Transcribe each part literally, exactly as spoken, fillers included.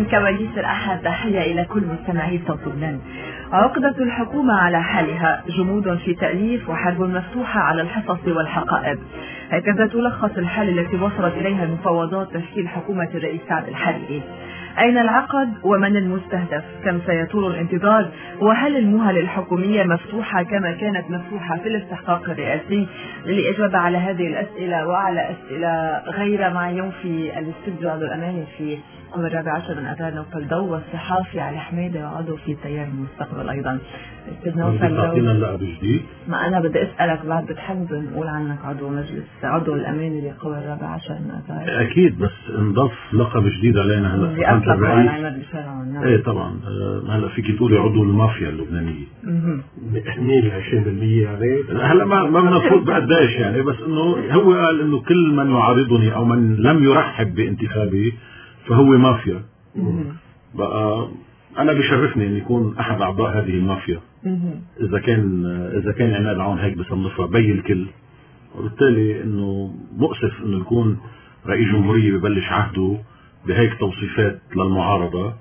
من كواليس الأحد، تحية إلى كل مستمعي صوت لبنان. عقدة الحكومة على حالها، جمود في تأليف وحرب مفتوحة على الحصص والحقائب. هكذا تلخص الحال التي وصلت إليها المفاوضات تشكيل حكومة الرئيس سعد الحريري. أين العقد ومن المستهدف؟ كم سيطول الانتظار؟ وهل المهل الحكومية مفتوحة كما كانت مفتوحة في الاستحقاق الرئاسي؟ للإجابة على هذه الأسئلة وعلى أسئلة غير مع يوم في الاستوديو عضو الأماني في الرابع عشر من أذار نوفل ضو، والصحافي علي حميدة وعضو في تيار المستقبل أيضا. أستاذ نوفل ضو، ما أنا بدي أسألك بعد، بتحب نقول عنك عضو مجلس عضو الأماني لقوى الرابع عشر من أذار؟ أكيد، بس انضاف لقب جديد علينا هلا أنت الرئيس. ايه طبعا. هلا فيك تقولي عضو المافيا اللبنانية اثنين عشرين بالمية يعني. هلا ما ما بنفوت بقديش يعني، بس انه هو قال انه كل من يعارضني او من لم يرحب بانتخابي فهو مافيا. بقى انا بيشرفني ان يكون احد اعضاء هذه المافيا. اذا كان اذا كان عماد عون هيك بصنفها بي الكل، وبالتالي انه مؤسف انه يكون رئيس جمهورية ببلش عهده بهيك توصيفات للمعارضة.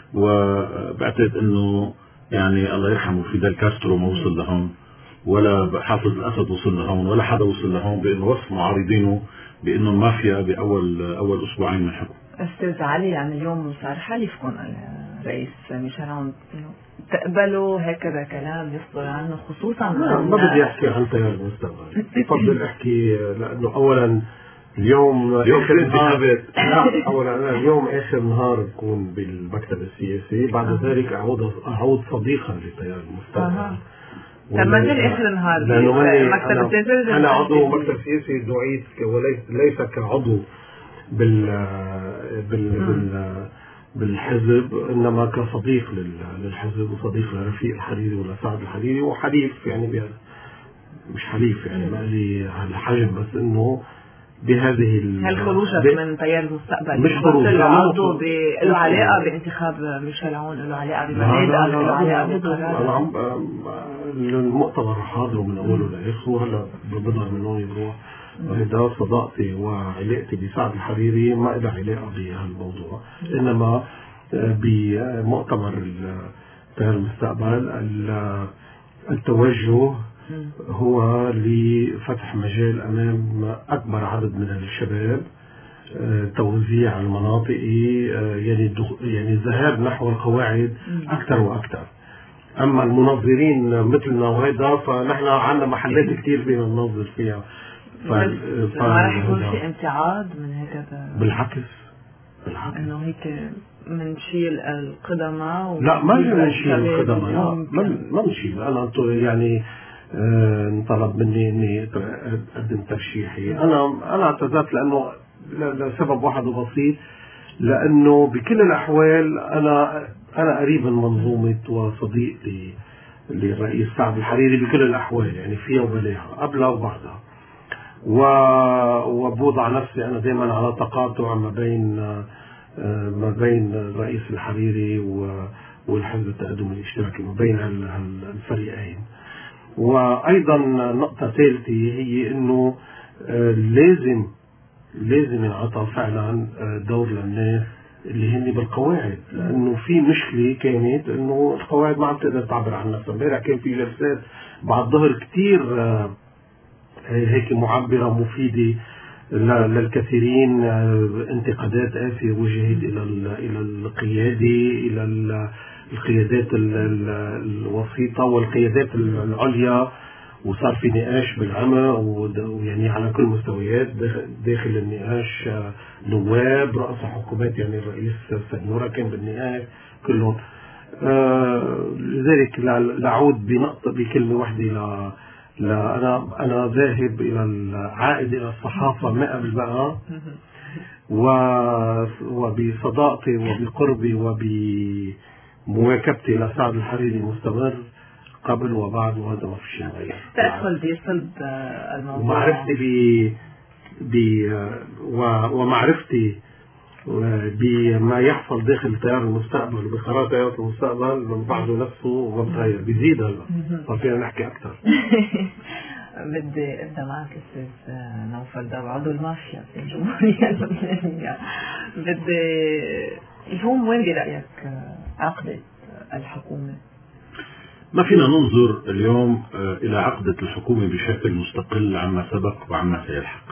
وبعتقد انه يعني الله يرحمه فيدال كاسترو ما وصل لهون، ولا حافظ الاسد وصل لهون، ولا حدا وصل لهون بانه وصف معارضينه بانه المافيا باول اول اسبوعين من الحكم. استاذ علي، يعني اليوم صار حليفكم الرئيس ميشيل عون، تقبلوا هكذا كلام يصدر عنه خصوصا؟ ما, ما بدي احكي عن تيار المستقبل، بفضل احكي لانه اولا اليوم اخر نهار لا اولا انا اليوم اخر نهار بكون بالمكتب السياسي، بعد ذلك اعود اعود صديقا لتيار المستقبل. طب ما زال اخر نهار بالمكتب السياسي؟ انا عضو مكتب سياسي دعيت وليس ليس كعضو بال بال بال بالحزب، انما كصديق للحزب وصديق لرفيق الحريري ولسعد الحريري، وحليف يعني مش حليف يعني ما لي الحجم، بس انه بهذه هل خروجك من تيار المستقبل مش خروج له له علاقه بانتخاب ميشيل عون، له علاقه بمبادئ، له علاقه بقرار؟ المؤتمر حاضره من اوله لاخره، وهلا بظهر من هون بروح. هذا صداقتي وعلاقتي بسعد الحريري ما لها علاقه بهالموضوع، انما بمؤتمر تيار المستقبل التوجه هو لفتح مجال أمام أكبر عدد من الشباب، توزيع المناطقي، يعني يعني الذهاب نحو القواعد أكثر وأكثر. أما المنظرين مثلنا وهذا فنحن عندنا محلات كثير فينا ننظر فيها. ما راح يكون في امتعاض من هكذا؟ بالعكس بالعكس إنه هيك منشيل القدماء. لا ما منشيل القدماء، لا ما منشيل. أنا يعني انطلب مني اني اقدم ترشيحي. انا انا اعتذرت لانه لسبب واحد بسيط، لانه بكل الاحوال انا انا قريب من منظومه وصديق للرئيس سعد الحريري بكل الاحوال، يعني فيها وبلاها قبلها وبعدها، وبوضع نفسي انا دائما على تقاطع ما بين ما بين الرئيس الحريري والحزب التقدم الاشتراكي، ما بين الفريقين. وأيضا نقطة ثالثة هي أنه لازم لازم ينعطى فعلا دور للناس اللي هن بالقواعد، لأنه في مشكلة كانت أنه القواعد ما عم تقدر تعبر عن نفسها. امبارح كان في جلسات بعد الظهر كتير هيك معبرة مفيدة للكثيرين، انتقادات قاسية وجهت إلى إلى القيادة، إلى القيادات الوسيطة والقيادات العليا، وصار في نقاش بالعمى ويعني على كل مستويات داخل النقاش، نواب رؤساء حكومات، يعني الرئيس سنورة كان بالنقاش كلهم. آه لذلك لأعود بنقطة بكلمة واحدة ل لا أنا أنا ذاهب إلى العائد إلى الصحافة مئة بالمئة، وبصداقتي وبقربي وبمواكبتي لسعد الحريري مستمر قبل وبعد، وهذا ما في شيء غير. تدخل بصلب الموضوع ومعرفتي ب ب ومعرفتي بما يحصل داخل تيار المستقبل وبقرار تيار المستقبل من بعده نفسه ما بتغير، بيزيد هلا صار فينا نحكي اكثر. بدي ابدا معك استاذ نوفل ضو، عضو المافيا في الجمهوريه اللبنانيه. بدي اليوم وين برأيك عقدة الحكومة؟ ما فينا ننظر اليوم إلى عقدة الحكومة بشكل مستقل عما سبق وعما سيلحق.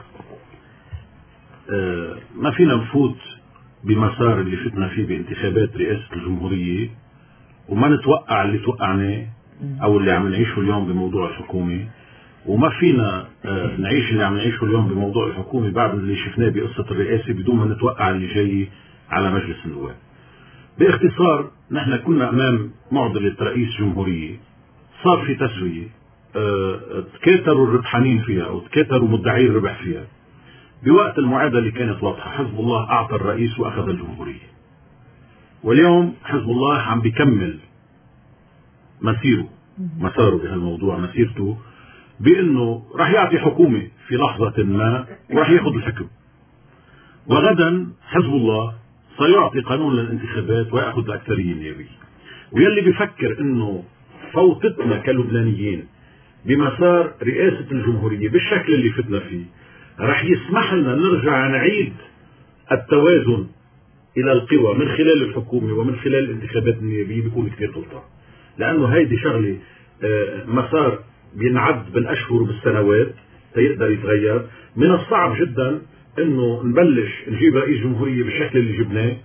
ما فينا نفوت بمسار اللي فتنا فيه بانتخابات رئاسة الجمهورية وما نتوقع اللي توقعنا أو اللي عم نعيشه اليوم بموضوع الحكومة، وما فينا نعيش اللي عم نعيشه اليوم بموضوع الحكومة بعد اللي شفناه بقصة الرئاسة بدون ما نتوقع اللي جاي على مجلس النواب. باختصار نحن كنا أمام معضلة رئيس جمهورية صار في تسوية، تكاثروا الربحانين فيها أو تكاثروا مدعي الربح فيها. بوقت المعادلة اللي كانت واضحة حزب الله أعطى الرئيس وأخذ الجمهورية، واليوم حزب الله عم بيكمل مسيره مساره بهالموضوع مسيرته بأنه راح يعطي حكومة في لحظة ما وراح ياخذ الحكم، وغدا حزب الله سيعطي قانون للانتخابات ويأخذ الأكثرية النيابية. ويلي بيفكر أنه فوتتنا كلبنانيين بمسار رئاسة الجمهورية بالشكل اللي فتنا فيه راح يسمح لنا نرجع نعيد التوازن إلى القوى من خلال الحكومة ومن خلال الانتخابات النيابية بيكون كثير غلطان، لأنه هيدي شغلة مسار بينعد بالأشهر وبالسنوات تيقدر يتغير. من الصعب جدا أنه نبلش نجيب رئيس جمهورية بالشكل اللي جبناه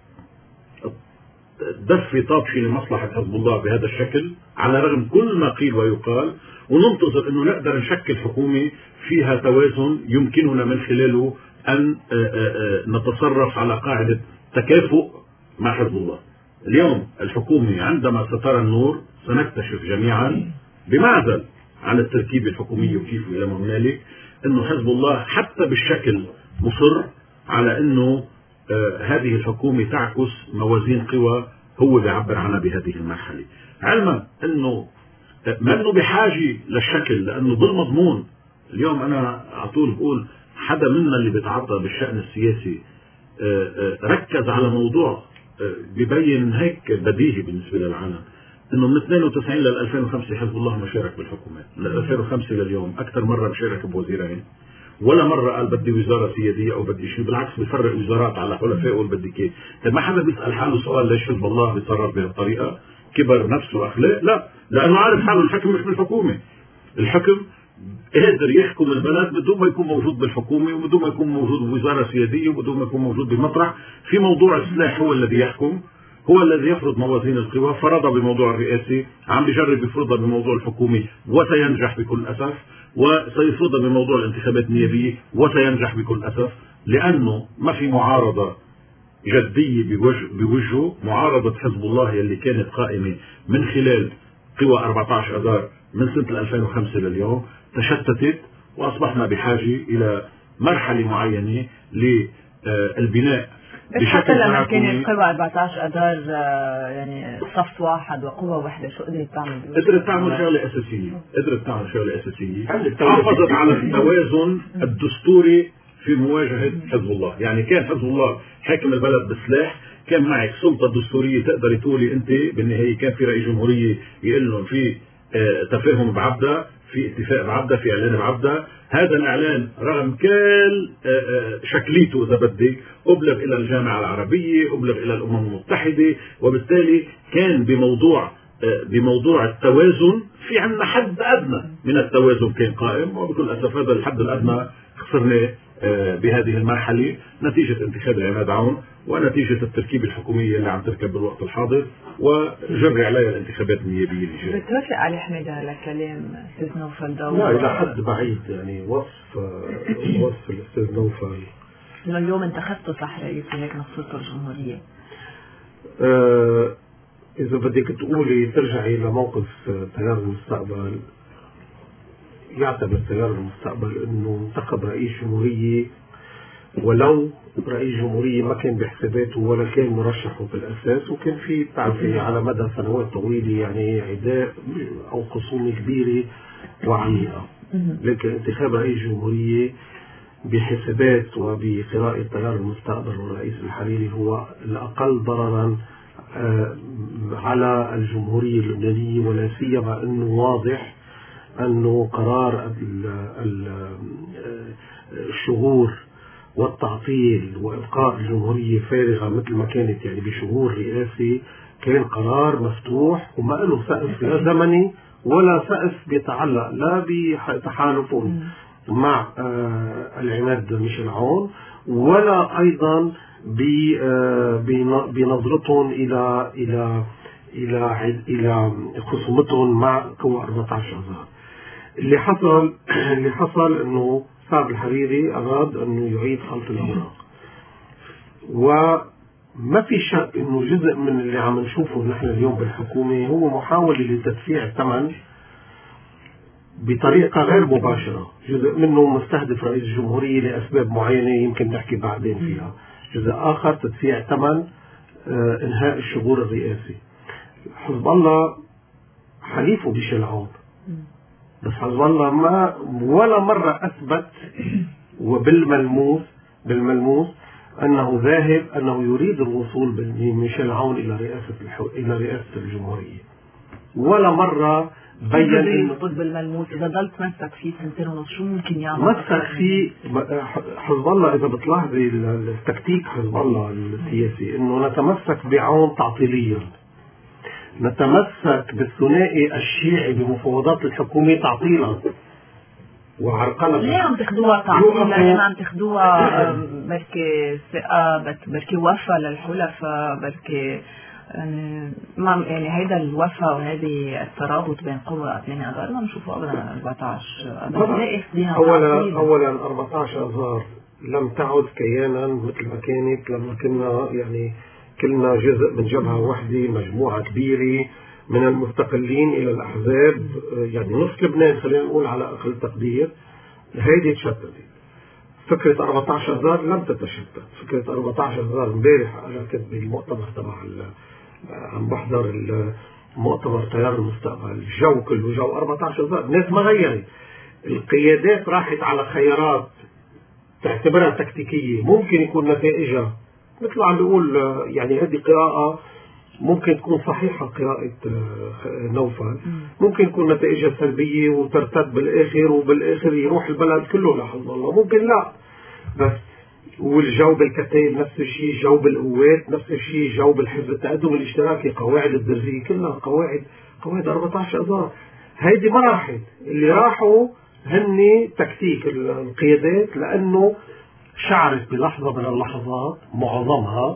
دفي طابشي لمصلحة حزب الله بهذا الشكل على رغم كل ما قيل ويقال، وننتظر أنه نقدر نشكل حكومة فيها توازن يمكننا من خلاله أن نتصرف على قاعدة تكافؤ مع حزب الله. اليوم الحكومة عندما سترى النور سنكتشف جميعا بمعزل عن التركيبة الحكومية وكيف إلى ما هنالك أنه حزب الله حتى بالشكل مصر على أنه آه هذه الحكومة تعكس موازين قوى هو بيعبر عنها بهذه المرحلة، علما أنه آه ما أنه بحاجة للشكل، لأنه بالمضمون اليوم أنا على طول بقول حدا منا اللي بيتعاطى بالشأن السياسي آه آه ركز على موضوع آه ببين هيك بديهي بالنسبة للعالم انه من اثنين وتسعين لل ألفين وخمسة حزب الله ما شارك بالحكومات، من ألفين وخمسة لليوم اكثر مره مشارك بوزيرين، ولا مره قال بدي وزاره سياديه او بدي شيء، بالعكس بفرق وزارات على حلفائه واللي بدي كيف. طيب ما حدا بيسال حاله سؤال ليش حزب الله بيتصرف بهالطريقه؟ كبر نفسه اخلاق؟ لا، لانه عارف حاله الحكم مش بالحكومه. الحكم قادر يحكم البلد بدون ما يكون موجود بالحكومه وبدون ما يكون موجود بوزاره سياديه وبدون ما يكون موجود بمطرح. في موضوع السلاح هو الذي يحكم، هو الذي يفرض موازين القوى، فرضها بموضوع الرئاسي، عم بيجرب يفرضها بموضوع الحكومي وسينجح بكل أسف، وسيفرضها بموضوع الانتخابات النيابية وسينجح بكل أسف، لأنه ما في معارضة جدية بوجه بوجهه. معارضة حزب الله اللي كانت قائمة من خلال قوى أربعة عشر أذار من سنة ألفين وخمسة لليوم تشتتت، وأصبحنا بحاجة إلى مرحلة معينة للبناء بس حتى لما كانت قوى أربعة عشر أذار يعني صف واحد وقوة واحدة شو قدرت تعمل؟ قدرت تعمل شغلة أساسية، قدرت تعمل شغلة أساسية، حافظت على التوازن الدستوري في مواجهة حزب الله. يعني كان حزب الله حاكم البلد بالسلاح، كان معك سلطة دستورية تقدر تقولي أنت بالنهاية، كان في رئيس جمهورية يقول لهم في تفاهم بعبدة، في اتفاق بعبدة، في إعلان بعبدة. هذا الإعلان رغم كل شكليته إذا بدك أبلغ إلى الجامعة العربية، أبلغ إلى الأمم المتحدة، وبالتالي كان بموضوع بموضوع التوازن في عندنا حد أدنى من التوازن كان قائم، وبكل أسف هذا الحد الأدنى خسرناه بهذه المرحلة نتيجة انتخاب عماد عون ونتيجة التركيبة الحكومية اللي عم تركب بالوقت الحاضر وجري عليها الانتخابات النيابية اللي جاية. بتوافق علي حميدة على كلام أستاذ نوفل داوود؟ لا، إلى حد بعيد. يعني وصف وصف الأستاذ نوفل إنه اليوم انتخبته صح رئيس هيك نصرته الجمهورية. آه إذا بدك تقولي ترجعي لموقف تيار المستقبل، يعتبر تيار المستقبل انه انتخب رئيس جمهورية، ولو رئيس جمهورية ما كان بحساباته ولا كان مرشحه في الاساس، وكان في تعرفي على مدى سنوات طويلة يعني عداء او خصومة كبيرة وعميقة. لكن انتخاب رئيس جمهورية بحسابات وبقراءة تيار المستقبل والرئيس الحريري هو الاقل ضررا على الجمهورية اللبنانية، ولا سيما انه واضح أنه قرار الشهور والتعطيل وإبقاء الجمهورية فارغة مثل ما كانت يعني بشهور رئاسي كان قرار مفتوح وما له سقف لا زمني ولا سقف بيتعلق لا بتحالف مع العماد ميشيل عون ولا أيضا بنظرتهم إلى إلى إلى إلى خصومتهم مع قوى أربعة عشر آذار. اللي حصل اللي حصل إنه سعد الحريري أراد إنه يعيد خلط الأوراق، وما في شك إنه جزء من اللي عم نشوفه نحن اليوم بالحكومة هو محاولة لتدفيع الثمن بطريقة غير مباشرة. جزء منه مستهدف رئيس الجمهورية لأسباب معينة يمكن نحكي بعدين فيها، جزء آخر تدفيع ثمن إنهاء الشغور الرئاسي. حزب الله حليفه ميشيل عون، بس حزب الله ما ولا مرة أثبت وبالملموس بالملموس أنه ذاهب أنه يريد الوصول بميشيل عون إلى رئاسة الحو... إلى رئاسة الجمهورية. ولا مرة بين إنه بالملموس إذا ضل تمسك فيه سنتين ونص شو ممكن يعمل؟ مسك فيه حزب الله. إذا بتلاحظي التكتيك حزب الله السياسي إنه نتمسك بعون تعطيليا، نتمسك بالثنائي الشيعي بمفاوضات الحكومة تعطيلا وعرقلة. ليه عم تاخدوها تعطيلا؟ ليه عم تاخدوها بركي ثقة، بركي وفا للحلفاء، بركي يعني ما يعني هيدا الوفا وهذه الترابط بين قوى ثمانية آذار ما بنشوفه ابدا أربعة عشر آذار. اولا اولا أربعة عشر آذار لم تعد كيانا مثل ما كانت لما كنا يعني كلنا جزء من جبهة واحدة، مجموعة كبيرة من المستقلين إلى الأحزاب، يعني نصف لبنان خلينا نقول على أقل تقدير. هيدي تشتتت. فكرة أربعة عشر آذار لم تتشتت. فكرة أربعة عشر آذار امبارح أنا كنت بالمؤتمر تبع عم بحضر المؤتمر تيار المستقبل، الجو كله جو أربعة عشر آذار. الناس ما غيرت، القيادات راحت على خيارات تعتبرها تكتيكية ممكن يكون نتائجها مثل عم بيقول يعني هذه قراءة ممكن تكون صحيحة، قراءة نوفل ممكن يكون نتائجها سلبية وترتد بالآخر وبالآخر يروح البلد كله لحظ الله، ممكن لا. بس والجو بالكتائب نفس الشيء، جو بالقوات نفس الشيء، جو بالحزب التقدم الاشتراكي، قواعد الدرزية كلها قواعد قواعد أربعة عشر آذار. هيدي ما راحت، اللي راحوا هن تكتيك القيادات، لأنه شعرت بلحظة من اللحظات معظمها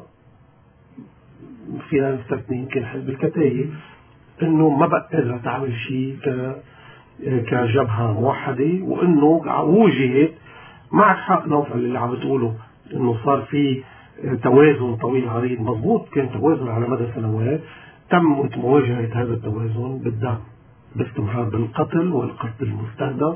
فينا نستثني يمكن حزب الكتائب انه ما بقى قادرة تعمل شيء كجبهة موحدة، وانه وجهت. معك حق نوفل اللي عم بتقوله انه صار في توازن طويل عريض، مضبوط كان توازن على مدى سنوات، تم مواجهة هذا التوازن بالدم، باستمرار بالقتل والقتل المستهدف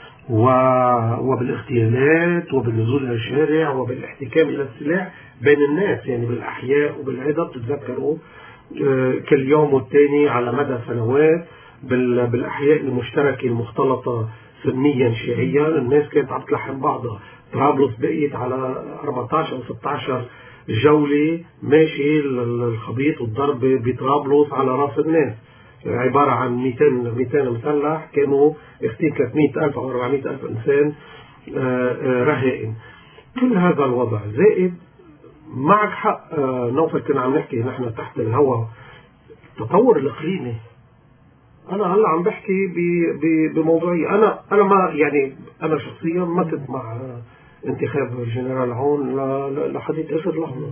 وبالاغتيالات وبالنزول إلى الشارع وبالاحتكام إلى السلاح بين الناس، يعني بالأحياء وبالعدة. بتتذكروا كل يوم والتاني على مدى سنوات بالأحياء المشتركة المختلطة سنيا شيعيا الناس كانت عم تلحم بعضها. طرابلس بقيت على أربعة عشر أو ستة عشر جولة ماشي الخبيط والضرب بطرابلس على رأس الناس، عبارة عن مئتين مئتين مسلح كانوا يختين ثلاثمئة ألف أو أربعمئة ألف إنسان رهائن. كل هذا الوضع زائد معك حق نوفل كنا عم نحكي نحن تحت الهواء التطور الإقليمي. أنا هلا عم بحكي بموضوعية. أنا أنا ما يعني أنا شخصيا ما كنت مع انتخاب الجنرال عون لحديث آخر لحظة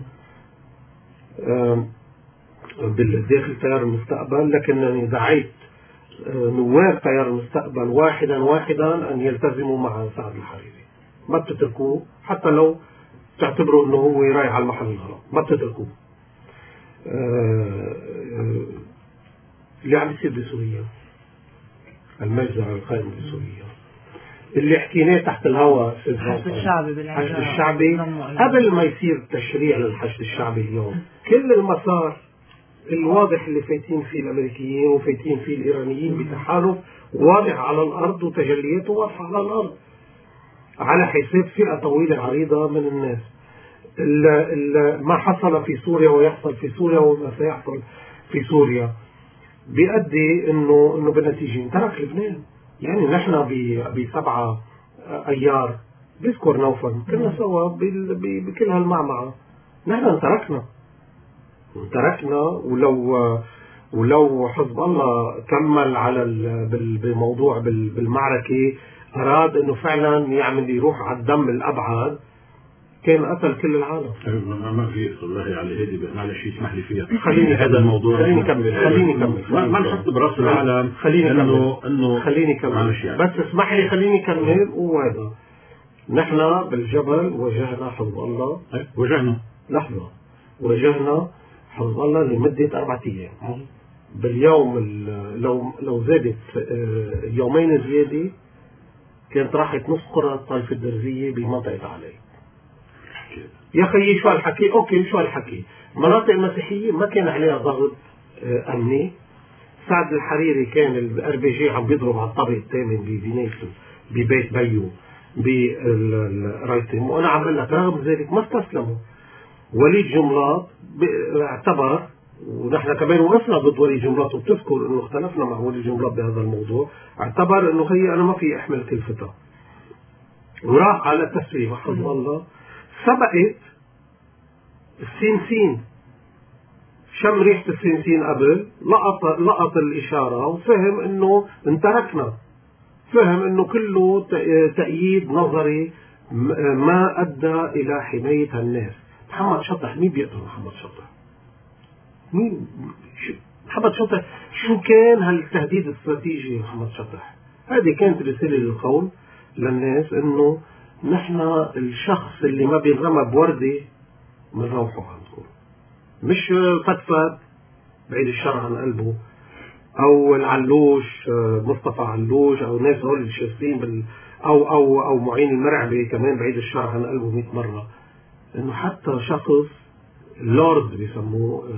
بالداخل تيار المستقبل، لكنني دعيت نواب تيار المستقبل واحدا واحدا أن يلتزموا مع سعد الحريري. ما بتتركوه حتى لو تعتبروا أنه هو رايح على المحل الغلط، ما بتتركوه. اللي عم يصير بسوريا، المجزرة القائم بسوريا، اللي حكيناه تحت الهواء، الحشد الشعبي بالعراق، الحشد الشعبي قبل ما يصير تشريع للحشد الشعبي اليوم، كل المسار الواضح اللي فايتين فيه الامريكيين وفايتين فيه الايرانيين بتحالف واضح على الارض وتجلياته واضحه على الارض على حساب فئه طويله عريضه من الناس. ال ال ما حصل في سوريا ويحصل في سوريا وما سيحصل في سوريا بيؤدي انه انه بالنتيجه ترك لبنان. يعني نحن بسبعة ايار بيذكر نوفل كنا سوا بكل هالمعمعة. نحن تركنا تركنا ولو ولو حزب الله كمل على بالموضوع بالمعركة أراد إنه فعلا يعمل يروح على الدم الأبعد كان قتل كل العالم. ما في والله على هذه معلش يسمح لي فيها. خليني هذا الموضوع خليني كمل خليني كمل ما نحط براس العالم. خليني إنه إنه خليني كمل يعني. بس اسمح لي خليني كمل. وهذا نحن بالجبل واجهنا حزب الله. واجهنا لحظة واجهنا حزب الله لمدة أربعة أيام. باليوم لو لو زادت يومين زيادة كانت راحت نص قرى الطائفة الدرزية بمنطقة علي. يا خيي شو هالحكي؟ اوكي شو هالحكي؟ مناطق مسيحية ما كان عليها ضغط امني. سعد الحريري كان الار بي جي عم بيضرب على الطابق الثامن ببنايته ببيت بيو بالرايتم، وانا عم بقول لك رغم ذلك ما استسلموا. وليد جملات اعتبر، ونحن كمان وقفنا ضد وليد جملات، وبتذكر انه اختلفنا مع وليد جملات بهذا الموضوع، اعتبر انه هي انا ما في احمل كلفتها وراح على التسليم. حزب الله سبقت السينسين، شم ريحة السينسين قبل، لقط لقط الإشارة وفهم إنه انتركنا، فهم إنه كله تأييد نظري ما أدى إلى حماية الناس. محمد شطح، مين بيقتل محمد شطح؟ مين؟ محمد شطح شو كان هالتهديد الاستراتيجي محمد شطح؟ هذه كانت رسالة للقول للناس إنه نحن الشخص اللي ما بينرمى بوردة بنروحه عندكم، مش فتفت بعيد الشر عن قلبه، او العلوش مصطفى علوش، او ناس هول الشايفين بال او او او معين المرعبي كمان بعيد الشر عن قلبه مئة مرة. انه حتى شخص لورد بيسموه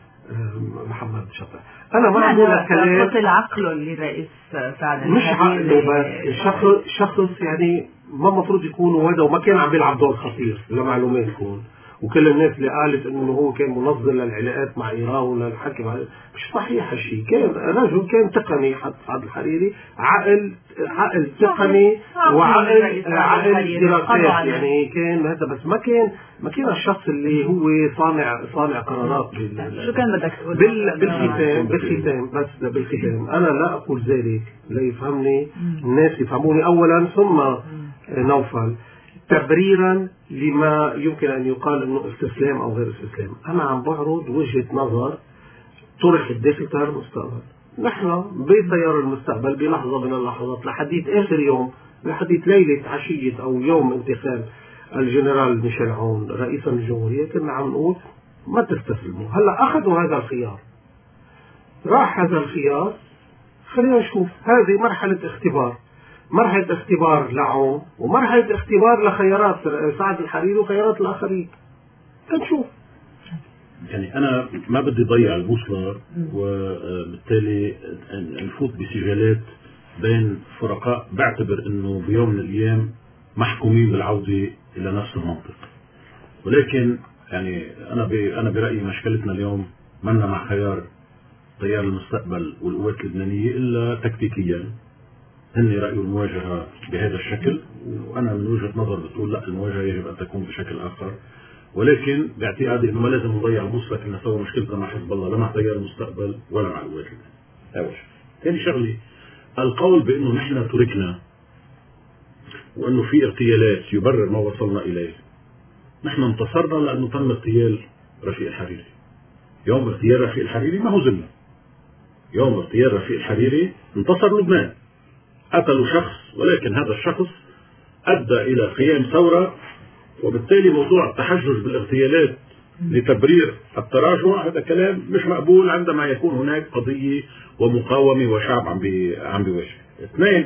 محمد شطح. انا ما عم بقول لك كلام قتل عقله اللي رئيس سعد مش عقله بس شخص شخص يعني ما المفروض يكون وهذا، وما كان عم بيلعب دور خطير لمعلوماتكم. وكل الناس اللي قالت انه هو كان منظم للعلاقات مع ايران وللحكي مع، مش صحيح هالشيء. كان رجل كان تقني، حتى سعد الحريري عقل عقل تقني وعقل عقل دراسات يعني كان هذا، بس ما كان ما كان الشخص اللي هو صانع صانع قرارات. شو كان بدك تقول؟ بال بالختام بالختام بس بالختام انا لا اقول ذلك ليفهمني الناس يفهموني اولا، ثم نوفل تبريرا لما يمكن أن يقال أنه استسلام أو غير استسلام. أنا عم بعرض وجهة نظر طرحت داخل تيار المستقبل. نحن بتيار المستقبل بلحظة من اللحظات لحديت آخر يوم، لحديت ليلة عشية أو يوم انتخاب الجنرال ميشيل عون رئيسا للجمهورية كنا عم نقول ما تستسلموا. هلا أخذوا هذا الخيار، راح هذا الخيار، خلينا نشوف. هذه مرحلة اختبار، مرحلة اختبار لعون ومرحلة اختبار لخيارات سعد الحريري وخيارات الآخرين. نشوف. يعني أنا ما بدي ضيع البوصلة، وبالتالي نفوت بسجالات بين فرقاء بعتبر إنه بيوم من الأيام محكومين بالعودة إلى نفس المنطق. ولكن يعني أنا أنا برأيي مشكلتنا اليوم منا مع خيار تيار المستقبل والقوات اللبنانية إلا تكتيكيا. هن رأيوا المواجهة بهذا الشكل، وأنا من وجهة نظر بتقول لا، المواجهة يجب أن تكون بشكل آخر. ولكن باعتقادي إنه ما لازم نضيع البوصلة كنا سوى مشكلتنا مع حزب الله لا مع تيار المستقبل ولا مع القوات اللبنانية. أول شيء. ثاني شغلة، القول بأنه نحن تركنا وأنه في اغتيالات يبرر ما وصلنا إليه. نحن انتصرنا لأنه تم اغتيال رفيق الحريري. يوم اغتيال رفيق الحريري ما هو ذلة. يوم اغتيال رفيق الحريري انتصر لبنان. قتلوا شخص، ولكن هذا الشخص أدى إلى قيام ثورة، وبالتالي موضوع التحجج بالاغتيالات لتبرير التراجع هذا كلام مش مقبول عندما يكون هناك قضية ومقاومة وشعب عم بي عم بيواجه. اثنين،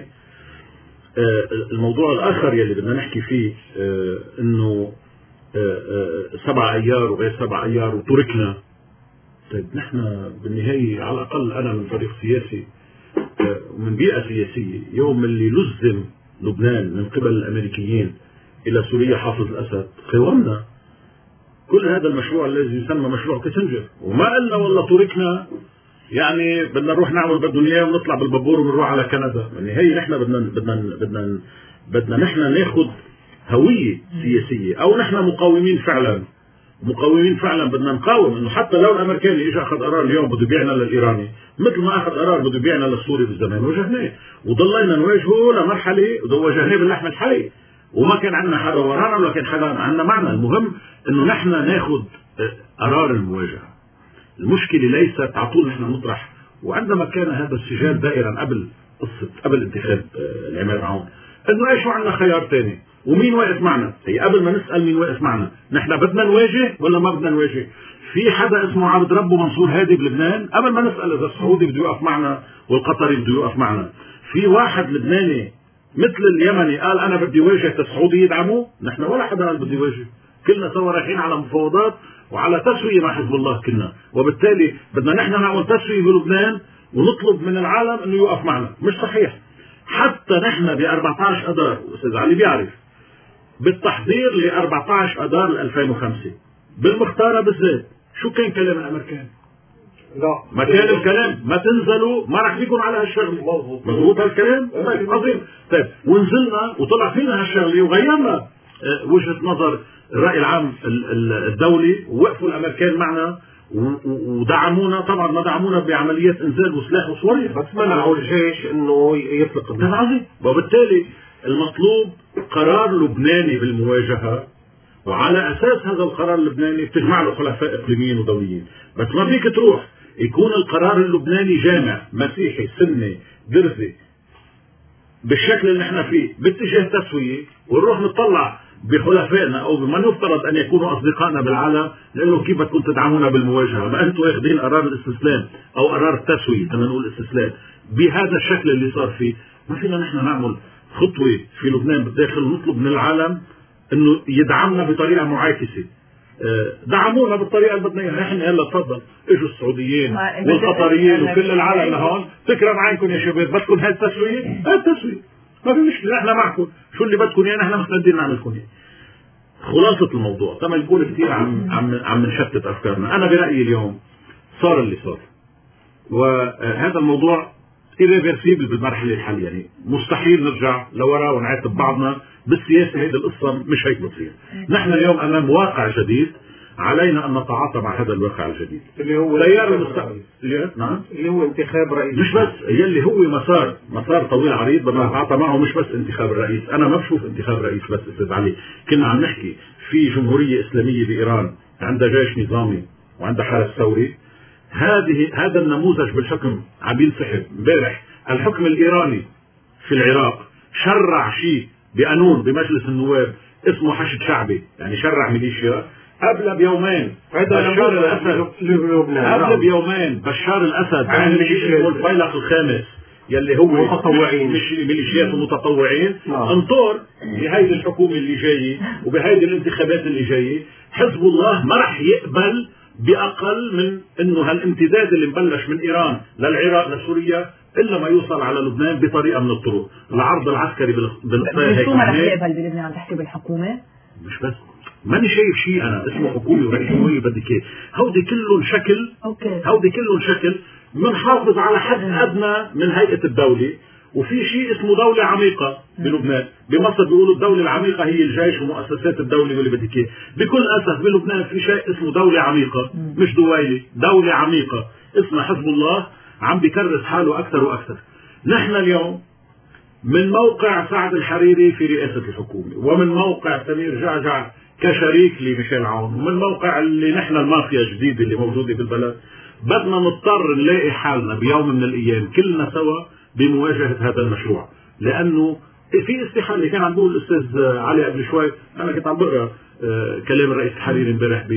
آه الموضوع الآخر يلي بدنا نحكي فيه آه إنه آه آه سبع أيار وغير سبع أيار وتركنا. طيب نحن بالنهاية على الأقل أنا من فريق سياسي ومن بيئة سياسية، يوم اللي لزم لبنان من قبل الأمريكيين إلى سوريا حافظ الأسد قاومنا كل هذا المشروع الذي يسمى مشروع كيسنجر، وما قلنا والله تركنا يعني بدنا نروح نعمل بدهم اياه ونطلع بالبابور ونروح على كندا. يعني هي نحن بدنا بدنا بدنا بدنا نحن ناخذ هوية سياسية أو نحن مقاومين فعلا مقاومين فعلا بدنا نقاوم انه حتى لو الامريكاني اجى اخذ قرار اليوم بده يبيعنا للايراني مثل ما اخذ قرار بده يبيعنا للسوري بالزمان واجهناه وضلينا نواجهه لمرحله واجهناه باللحم الحي وما كان عندنا حدا ورانا ولا كان حدا عندنا معنا. المهم انه نحن ناخذ قرار المواجهه. المشكله ليست على طول نحن نطرح. وعندما كان هذا السجال دائرا قبل قصه قبل انتخاب العماد عون انه ايش عندنا خيار ثاني ومين واقف معنا؟ هي قبل ما نسال مين واقف معنا نحن بدنا نواجه ولا ما بدنا نواجه؟ في حدا اسمه عبد ربه منصور هادي بلبنان قبل ما نسال اذا السعودي بده يوقف معنا والقطري بده يوقف معنا. في واحد لبناني مثل اليمني قال انا بدي واجه السعودي يدعموه. نحن ولا حدا قال بدي واجه. كلنا سوا رايحين على مفاوضات وعلى تسويه مع حزب الله كلنا. وبالتالي بدنا نحن نعمل تسويه بلبنان ونطلب من العالم انه يوقف معنا. مش صحيح. حتى نحن ب أربعة عشر اذار واستاذ علي بيعرف بالتحضير ل أربعة عشر اذار ألفين وخمسة بالمختاره بالذات شو كان كلام الامريكان؟ لا ما كان الكلام ما تنزلوا ما راح فيكم على هالشغله. مضبوط هالكلام؟ طيب عظيم. طيب ونزلنا وطلع فينا هالشغله وغيرنا وجهه نظر الراي العام الدولي ووقفوا الامريكان معنا ودعمونا. طبعا ما دعمونا بعمليات انزال وسلاح وصواريخ بس منعوا الجيش انه يطلق النار. عظيم. وبالتالي المطلوب قرار لبناني بالمواجهه وعلى اساس هذا القرار اللبناني بتجمع له خلفاء اقليميين ودوليين. بس ما فيك تروح يكون القرار اللبناني جامع مسيحي سني درزي بالشكل اللي نحن فيه باتجاه تسويه ونروح نطلع بخلفائنا او بمن يفترض ان يكونوا اصدقائنا بالعالم لانه كيف بدكم تدعمونا بالمواجهه؟ ما انتم واخذين قرار الاستسلام او قرار التسويه خلينا نقول استسلام بهذا الشكل اللي صار فيه. ما فينا نحن نعمل خطوه في لبنان بالداخل ونطلب من العالم انه يدعمنا بطريقه معاكسه. دعمونا بالطريقه اللي بدنا اياها. نحن هلا تفضل اجوا السعوديين والقطريين وكل العالم لهون تكرم عينكم يا شباب بدكم هاي التسويه؟ هاي التسويه ما في مشكله نحن معكم. شو اللي بدكم اياه نحن مستعدين نعمل لكم اياه. خلاصه الموضوع طبعا نقول كثير عم عم عم نشتت افكارنا. انا برايي اليوم صار اللي صار وهذا الموضوع irreversible بالمرحله الحاليه. يعني مستحيل نرجع لورا ونعاتب بعضنا بالسياسه. هيدي القصه مش هيك بتصير. نحن اليوم امام واقع جديد علينا ان نتعاطى مع هذا الواقع الجديد اللي هو تيار المستقبل اللي نعم اللي هو انتخاب رئيس. مش بس يلي هو مسار مسار طويل عريض بدنا نتعاطى معه. مش بس انتخاب الرئيس. انا ما بشوف انتخاب رئيس بس استاذ علي. كنا عم نحكي في جمهوريه اسلاميه بايران عندها جيش نظامي وعندها حرس ثوري. هذه هذا النموذج بالحكم عم ينسحب. امبارح الحكم الايراني في العراق شرع شيء بقانون بمجلس النواب اسمه حشد شعبي يعني شرع ميليشيا. قبل بيومين بشار الاسد قبل بيومين بشار الاسد عن الفيلق الخامس يلي هو متطوعين مش ميليشيات ومتطوعين انطر بهيدي الحكومه اللي جايه وبهيدي الانتخابات اللي جايه. حزب الله ما راح يقبل باقل من انه هالامتداد اللي مبلش من ايران للعراق لسوريا الا ما يوصل على لبنان بطريقه من الطرق. العرض العسكري بالقطاع شو ما راح يقبل بلبنان؟ عم تحكي بالحكومه؟ مش بس ماني شايف شيء انا اسمه حكومه ورئيس جمهوريه بدك اياه. هودي كلهم شكل اوكي هودي كلهم شكل بنحافظ على حد ادنى من هيئه الدوله. وفي شيء اسمه دوله عميقه بلبنان. بمصر بيقولوا الدوله العميقه هي الجيش ومؤسسات الدوله واللي بدك اياه. بكل اسف بلبنان في شيء اسمه دوله عميقه مش دويله. دوله عميقه اسمها حزب الله عم بيكرس حاله اكثر واكثر. نحن اليوم من موقع سعد الحريري في رئاسه الحكومه ومن موقع سمير جعجع كشريك لميشيل عون ومن موقع اللي نحن المافيا الجديده اللي موجوده بالبلد بدنا نضطر نلاقي حالنا بيوم من الايام كلنا سوا بمواجهه هذا المشروع. لانه في استحاله. كان عم بقول الاستاذ علي قبل شوي انا كنت عم بقرا كلام الرئيس الحريري امبارح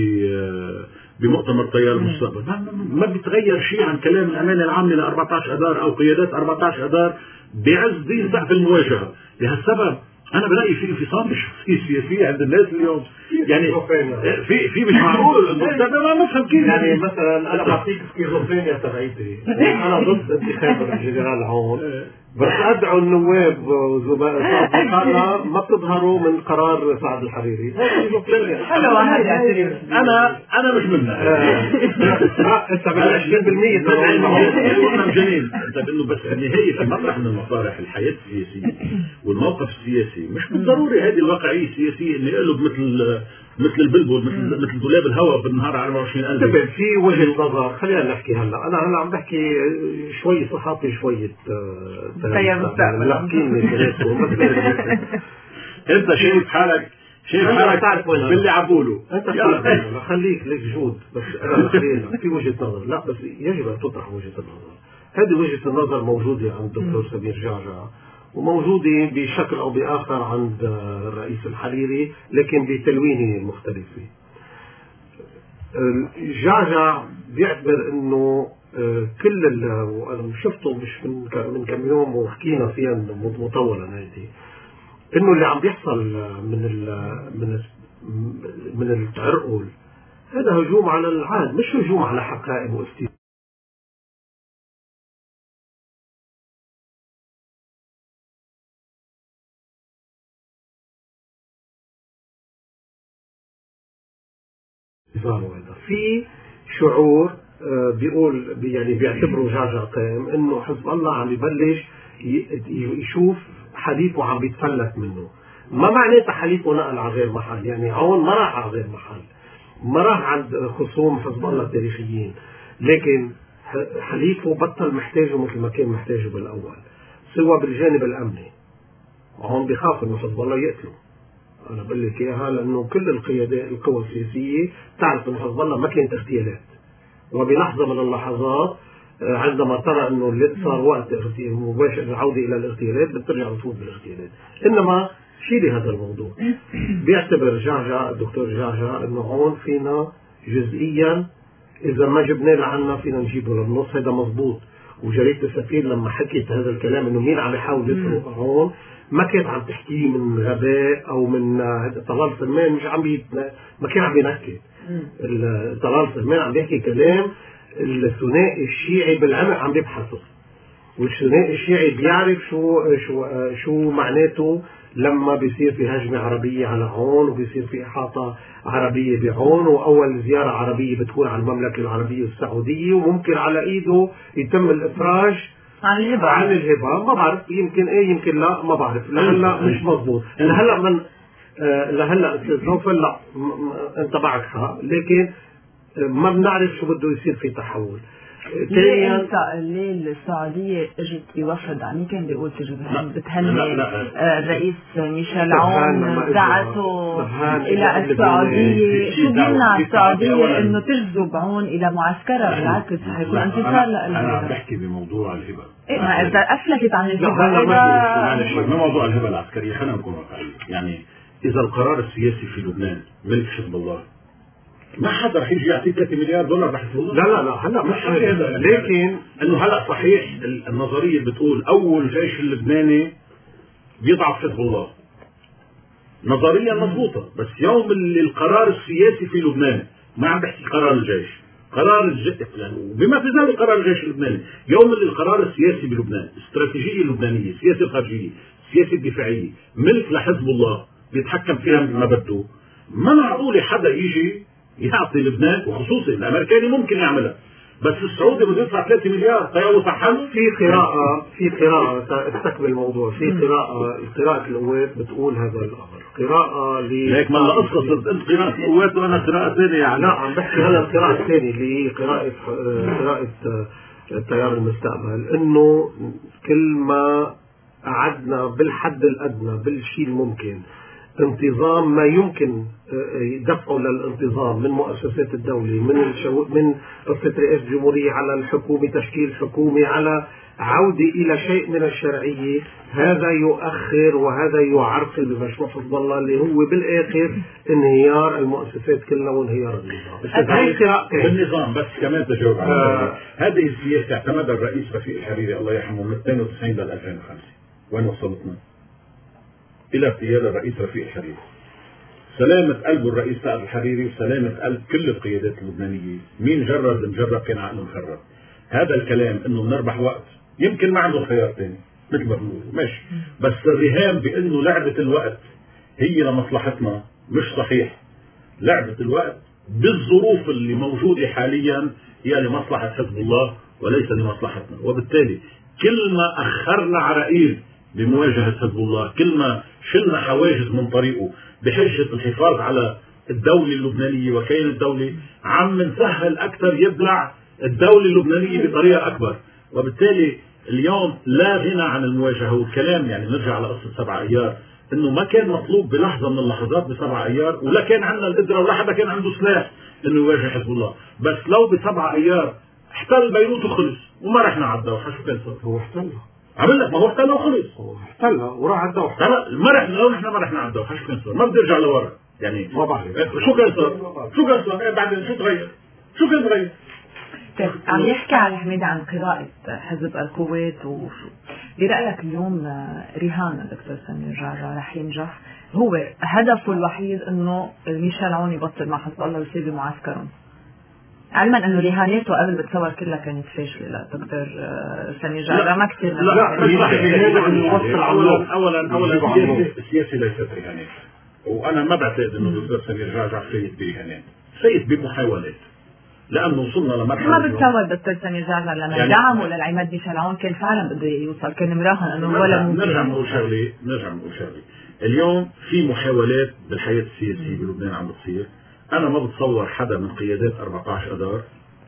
بمؤتمر تيار المستقبل. ما بيتغير شيء عن كلام الامانه العامه ل أربعة عشر اذار او قيادات أربعة عشر اذار بعز دين سقف المواجهه. لهالسبب انا برايي في انفصام بالشخصيه السياسيه عند الناس اليوم. يعني في في مش معقول ما بفهم كيف. يعني مثلا انا بعطيك سكيزوفرينيا تبعيتي. انا ضد انتخاب الجنرال عون بس ادعوا النواب وزملائنا ما بتظهروا من قرار سعد الحريري. حلوة هذه. انا انا مش منها. انت من عشرين بالمية تمام جميل. انت انه بس النهايه في مطرح من المصالح الحياه السياسيه والموقف السياسي مش بالضروري هذه الواقعيه السياسيه انه يقلب مثل مثل البلبل مثل مثل دولاب الهواء بالنهار على أربعة وعشرين ألف. في وجهه نظر. خلينا نحكي هلا. انا هلا عم بحكي شوي صحافي شويه تيار مستقبل. انت شايف حالك شايف حالك تعرف باللي عبوله. انت خليك لك جهود. بس انا في وجهه نظر. لا بس يجب ان تطرح وجهه النظر. هذه وجهه النظر موجوده عند الدكتور سمير جعجع وموجودة بشكل أو بآخر عند الرئيس الحريري لكن بتلوينه مختلفة. جعجع بيعتبر أنه كل اللي شفته مش من كم يوم وحكينا فيها مطولا هذه أنه اللي عم بيحصل من من من التعرقل هذا هجوم على العالم مش هجوم على حقائب واستيلاء. في شعور بيقول يعني بيعتبروا جعجع قائم انه حزب الله عم يبلش يشوف حليفه عم بيتفلت منه. ما معناتها حليفه نقل على غير محل، يعني هون ما راح على غير محل، ما راح عند خصوم حزب الله التاريخيين، لكن حليفه بطل محتاجه مثل ما كان محتاجه بالاول، سوى بالجانب الامني. وهون بيخاف انه حزب الله يقتله. أنا بقول لك إياها لأنه كل القيادات القوى السياسية تعرف أن حزب الله ما كانت اغتيالات، وبلحظة من اللحظات عندما ترى أنه اللي صار وقت مباشر العودة إلى الاغتيالات بترجع تفوت بالاغتيالات. إنما شيلي هذا الموضوع. بيعتبر جعجع الدكتور جعجع أنه هون فينا جزئيا إذا ما جبناه لعنا فينا نجيبه للنص. هذا مضبوط. وجريدة السفير لما حكيت هذا الكلام أنه مين عم يحاول يسرق هون ما كانت عم تحكيه من غباء او من طلال سلمان. مش عم بي ما كان عم بينكت. طلال سلمان عم بيحكي كلام الثنائي الشيعي بالعمق عم بيبحثه، والثنائي الشيعي بيعرف شو شو شو معناته لما بيصير في هجمه عربيه على هون وبيصير في احاطه عربيه بهون، واول زياره عربيه بتكون على المملكه العربيه السعوديه وممكن على ايده يتم الافراج عن الهبة. عن الهبة. ما بعرف يمكن ايه يمكن لا ما بعرف. لهلا مش مضبوط. لهلا من آه لهلا استاذ نوفل لا انت معك حق، لكن ما بنعرف شو بده يصير في تحول. ليه ليه السعودية اجت بوفد عم كان بيقول تجي بتهني الرئيس ميشيل عون دعته الى السعودية. شو بيمنع السعودية انه تجذب عون الى معسكرها؟ بالعكس حيكون انتصار لها. انا عم بحكي بموضوع الهبة. ايه ما اذا افلتت عن الهبة معلش ما موضوع الهبة العسكرية. خلينا نكون واقعيين. يعني اذا القرار السياسي في لبنان ملك حزب الله ما حدا رح يجي يعطيه ثلاثة مليار دولار لحزب الله. لا لا لا هلا مش هذا. لكن انه هلا صحيح النظريه بتقول اول جيش اللبناني بيضعف حزب الله، نظريا مضبوطه، بس يوم اللي القرار السياسي في لبنان ما عم بحكي قرار الجيش، قرار الجيش يعني بما في ذلك قرار الجيش اللبناني، يوم اللي القرار السياسي بلبنان، الاستراتيجيه اللبنانيه، السياسه الخارجيه، السياسه الدفاعيه ملك لحزب الله بيتحكم فيها ما بده، ما معقول حدا يجي يعطي لبنان، وخصوصا الامريكاني ممكن يعملها، بس السعودي بده يدفع ثلاثة مليار طيب صحن. في قراءة في قراءة تستكمل الموضوع. في قراءة قراءة القوات بتقول هذا الامر. قراءة ل ليك ما قصصت انت قراءة القوات وانا قراءة ثانية. يعني لا عم بحكي هلا القراءة الثانية اللي هي قراءة قراءة تيار المستقبل، انه كل ما قعدنا بالحد الادنى بالشيء الممكن انتظام ما يمكن دفعه للانتظام من مؤسسات الدولة، من الشو... من قصة رئاسة الجمهورية على الحكومة، تشكيل حكومة، على عودة إلى شيء من الشرعية، هذا يؤخر وهذا يعرقل بمشروع حزب الله اللي هو بالآخر انهيار المؤسسات كلها وانهيار النظام. بالنظام بس كمان تجاوب على آه هذه السياسة اعتمدها الرئيس رفيق الحريري الله يرحمه من اثنين وتسعين لل ألفين وخمسة. وين وصلتنا؟ إلى اغتيال الرئيس رفيق الحريري. سلامة قلب الرئيس سعد الحريري وسلامة قلب كل القيادات اللبنانية. مين جرد مجرد كان عقله مخرب. هذا الكلام انه بنربح وقت، يمكن ما عنده خيار ثاني، مثل ما بنقول ماشي. بس الرهان بانه لعبه الوقت هي لمصلحتنا مش صحيح. لعبه الوقت بالظروف اللي موجوده حاليا هي لمصلحه حزب الله وليس لمصلحتنا، وبالتالي كل ما اخرنا عراقيل بمواجهه حزب الله، كل ما شلنا حواجز من طريقه بحجه الحفاظ على الدوله اللبنانيه وكيان الدوله، عم نسهل اكثر يبلع الدوله اللبنانيه بطريقه اكبر. وبالتالي اليوم لا غنى عن المواجهه. والكلام يعني نرجع على قصه سبعة ايار، انه ما كان مطلوب بلحظه من اللحظات بسبعة ايار، ولا كان عندنا القدره ولا حدا كان عنده سلاح انه يواجه حزب الله. بس لو بسبعة ايار احتل بيروت وخلص وما رحنا على الدوحه، شو كان صار؟ هو احتلها. عمل لك ما هو احتلها وخلص. هو احتلها وراح على الدوحه. لا ما رحنا، لو نحن ما رحنا على الدوحه شو كان صار؟ ما بدي ارجع لورا يعني. ما بعرف شو كان صار؟ شو كان صار؟ إيه بعدين شو تغير؟ شو كان تغير؟ طيب عم يحكي على حميد عن قراءة حزب القوات وشو برأيك اليوم رهان دكتور سمير جعجع رح ينجح؟ هو هدفه الوحيد انه ميشيل عون يبطل مع حزب الله ويصير بمعسكرهم، علما انه رهاناته قبل بتصور كلها كانت فاشله. لا دكتور سمير جعجع ما كثير لا لا اولا اولا اولا السياسي ليست رهانات، وانا ما بعتقد انه الدكتور سمير جعجع سيد برهانات، سيد بمحاولات، لانه وصلنا لمرحله ما بتصور دكتور سمير جعجع لما يعني دعمه للعماد ميشيل عون كان فعلا بده يوصل، كان مراهن انه ولا ممكن. نرجع نقول شغله نرجع نقول شغله اليوم في محاولات بالحياه السياسيه بلبنان عم بتصير. انا ما بتصور حدا من قيادات أربعة عشر اذار،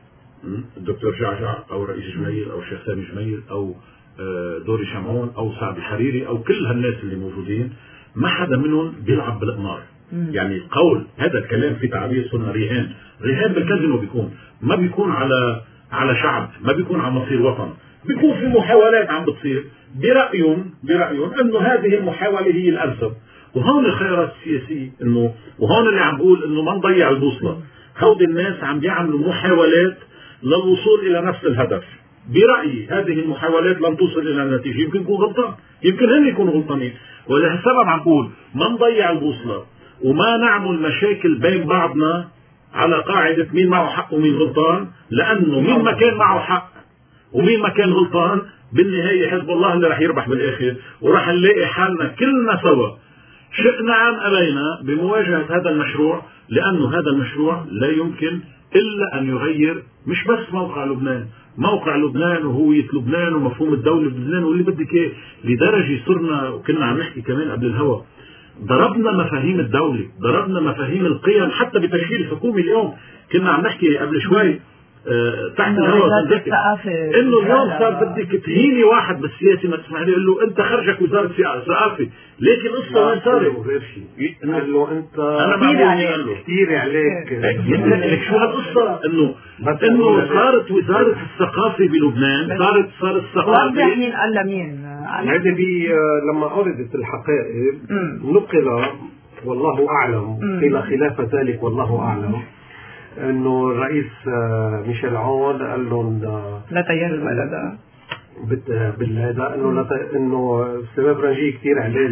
الدكتور جعجع او رئيس جميل او الشيخ سامي جميل او دوري شمعون او سعد الحريري او كل هالناس اللي موجودين، ما حدا منهم بيلعب بالقمار. يعني القول هذا الكلام في تعبير صرنا رهان، رهان بالكازينو بيكون ما بيكون على على شعب، ما بيكون على مصير وطن، بيكون في محاولات عم بتصير برأيهم برأيهم انه هذه المحاولة هي الانسب. وهون الخيارات السياسية انه وهون اللي عم بقول انه ما نضيع البوصلة. هودي الناس عم بيعملوا محاولات للوصول الى نفس الهدف. برأيي هذه المحاولات لن توصل الى النتيجة، يمكن يكون غلطان، يمكن هم يكونوا غلطانين، ولهالسبب عم بقول ما نضيع البوصلة وما نعمل مشاكل بين بعضنا على قاعدة مين معه حق ومين غلطان، لأنه مين ما كان معه حق ومين ما كان غلطان بالنهاية حزب الله اللي رح يربح بالآخر، ورح نلاقي حالنا كلنا سوا شئنا أم أبينا بمواجهة هذا المشروع، لأنه هذا المشروع لا يمكن إلا أن يغير مش بس موقع لبنان، موقع لبنان وهوية لبنان ومفهوم الدولة بلبنان واللي بدك ايه، لدرجة صرنا وكنا عم نحكي كمان قبل الهوا ضربنا مفاهيم الدولة، ضربنا مفاهيم القيم حتى بتشكيل الحكومي. اليوم كنا عم نحكي قبل شوي أه تحت الهواء انه اليوم صار بدك تهيني واحد بالسياسي ما تسمع لي، يقول له انت خرجك وزارة ثقافة، ليك القصة وين صارت؟ قال له انت انا ما بقول له كثير عليك لك شو هالقصة، انه انه صارت وزارة الثقافة بلبنان، صارت صارت الثقافة. مين قال لمين؟ هذا بي لما عرضت الحقائق نقل والله اعلم قيل خلاف ذلك والله اعلم انه الرئيس ميشيل عون قال لهم لا تيار البلد بالهذا انه انه السبب رجي كثير عليه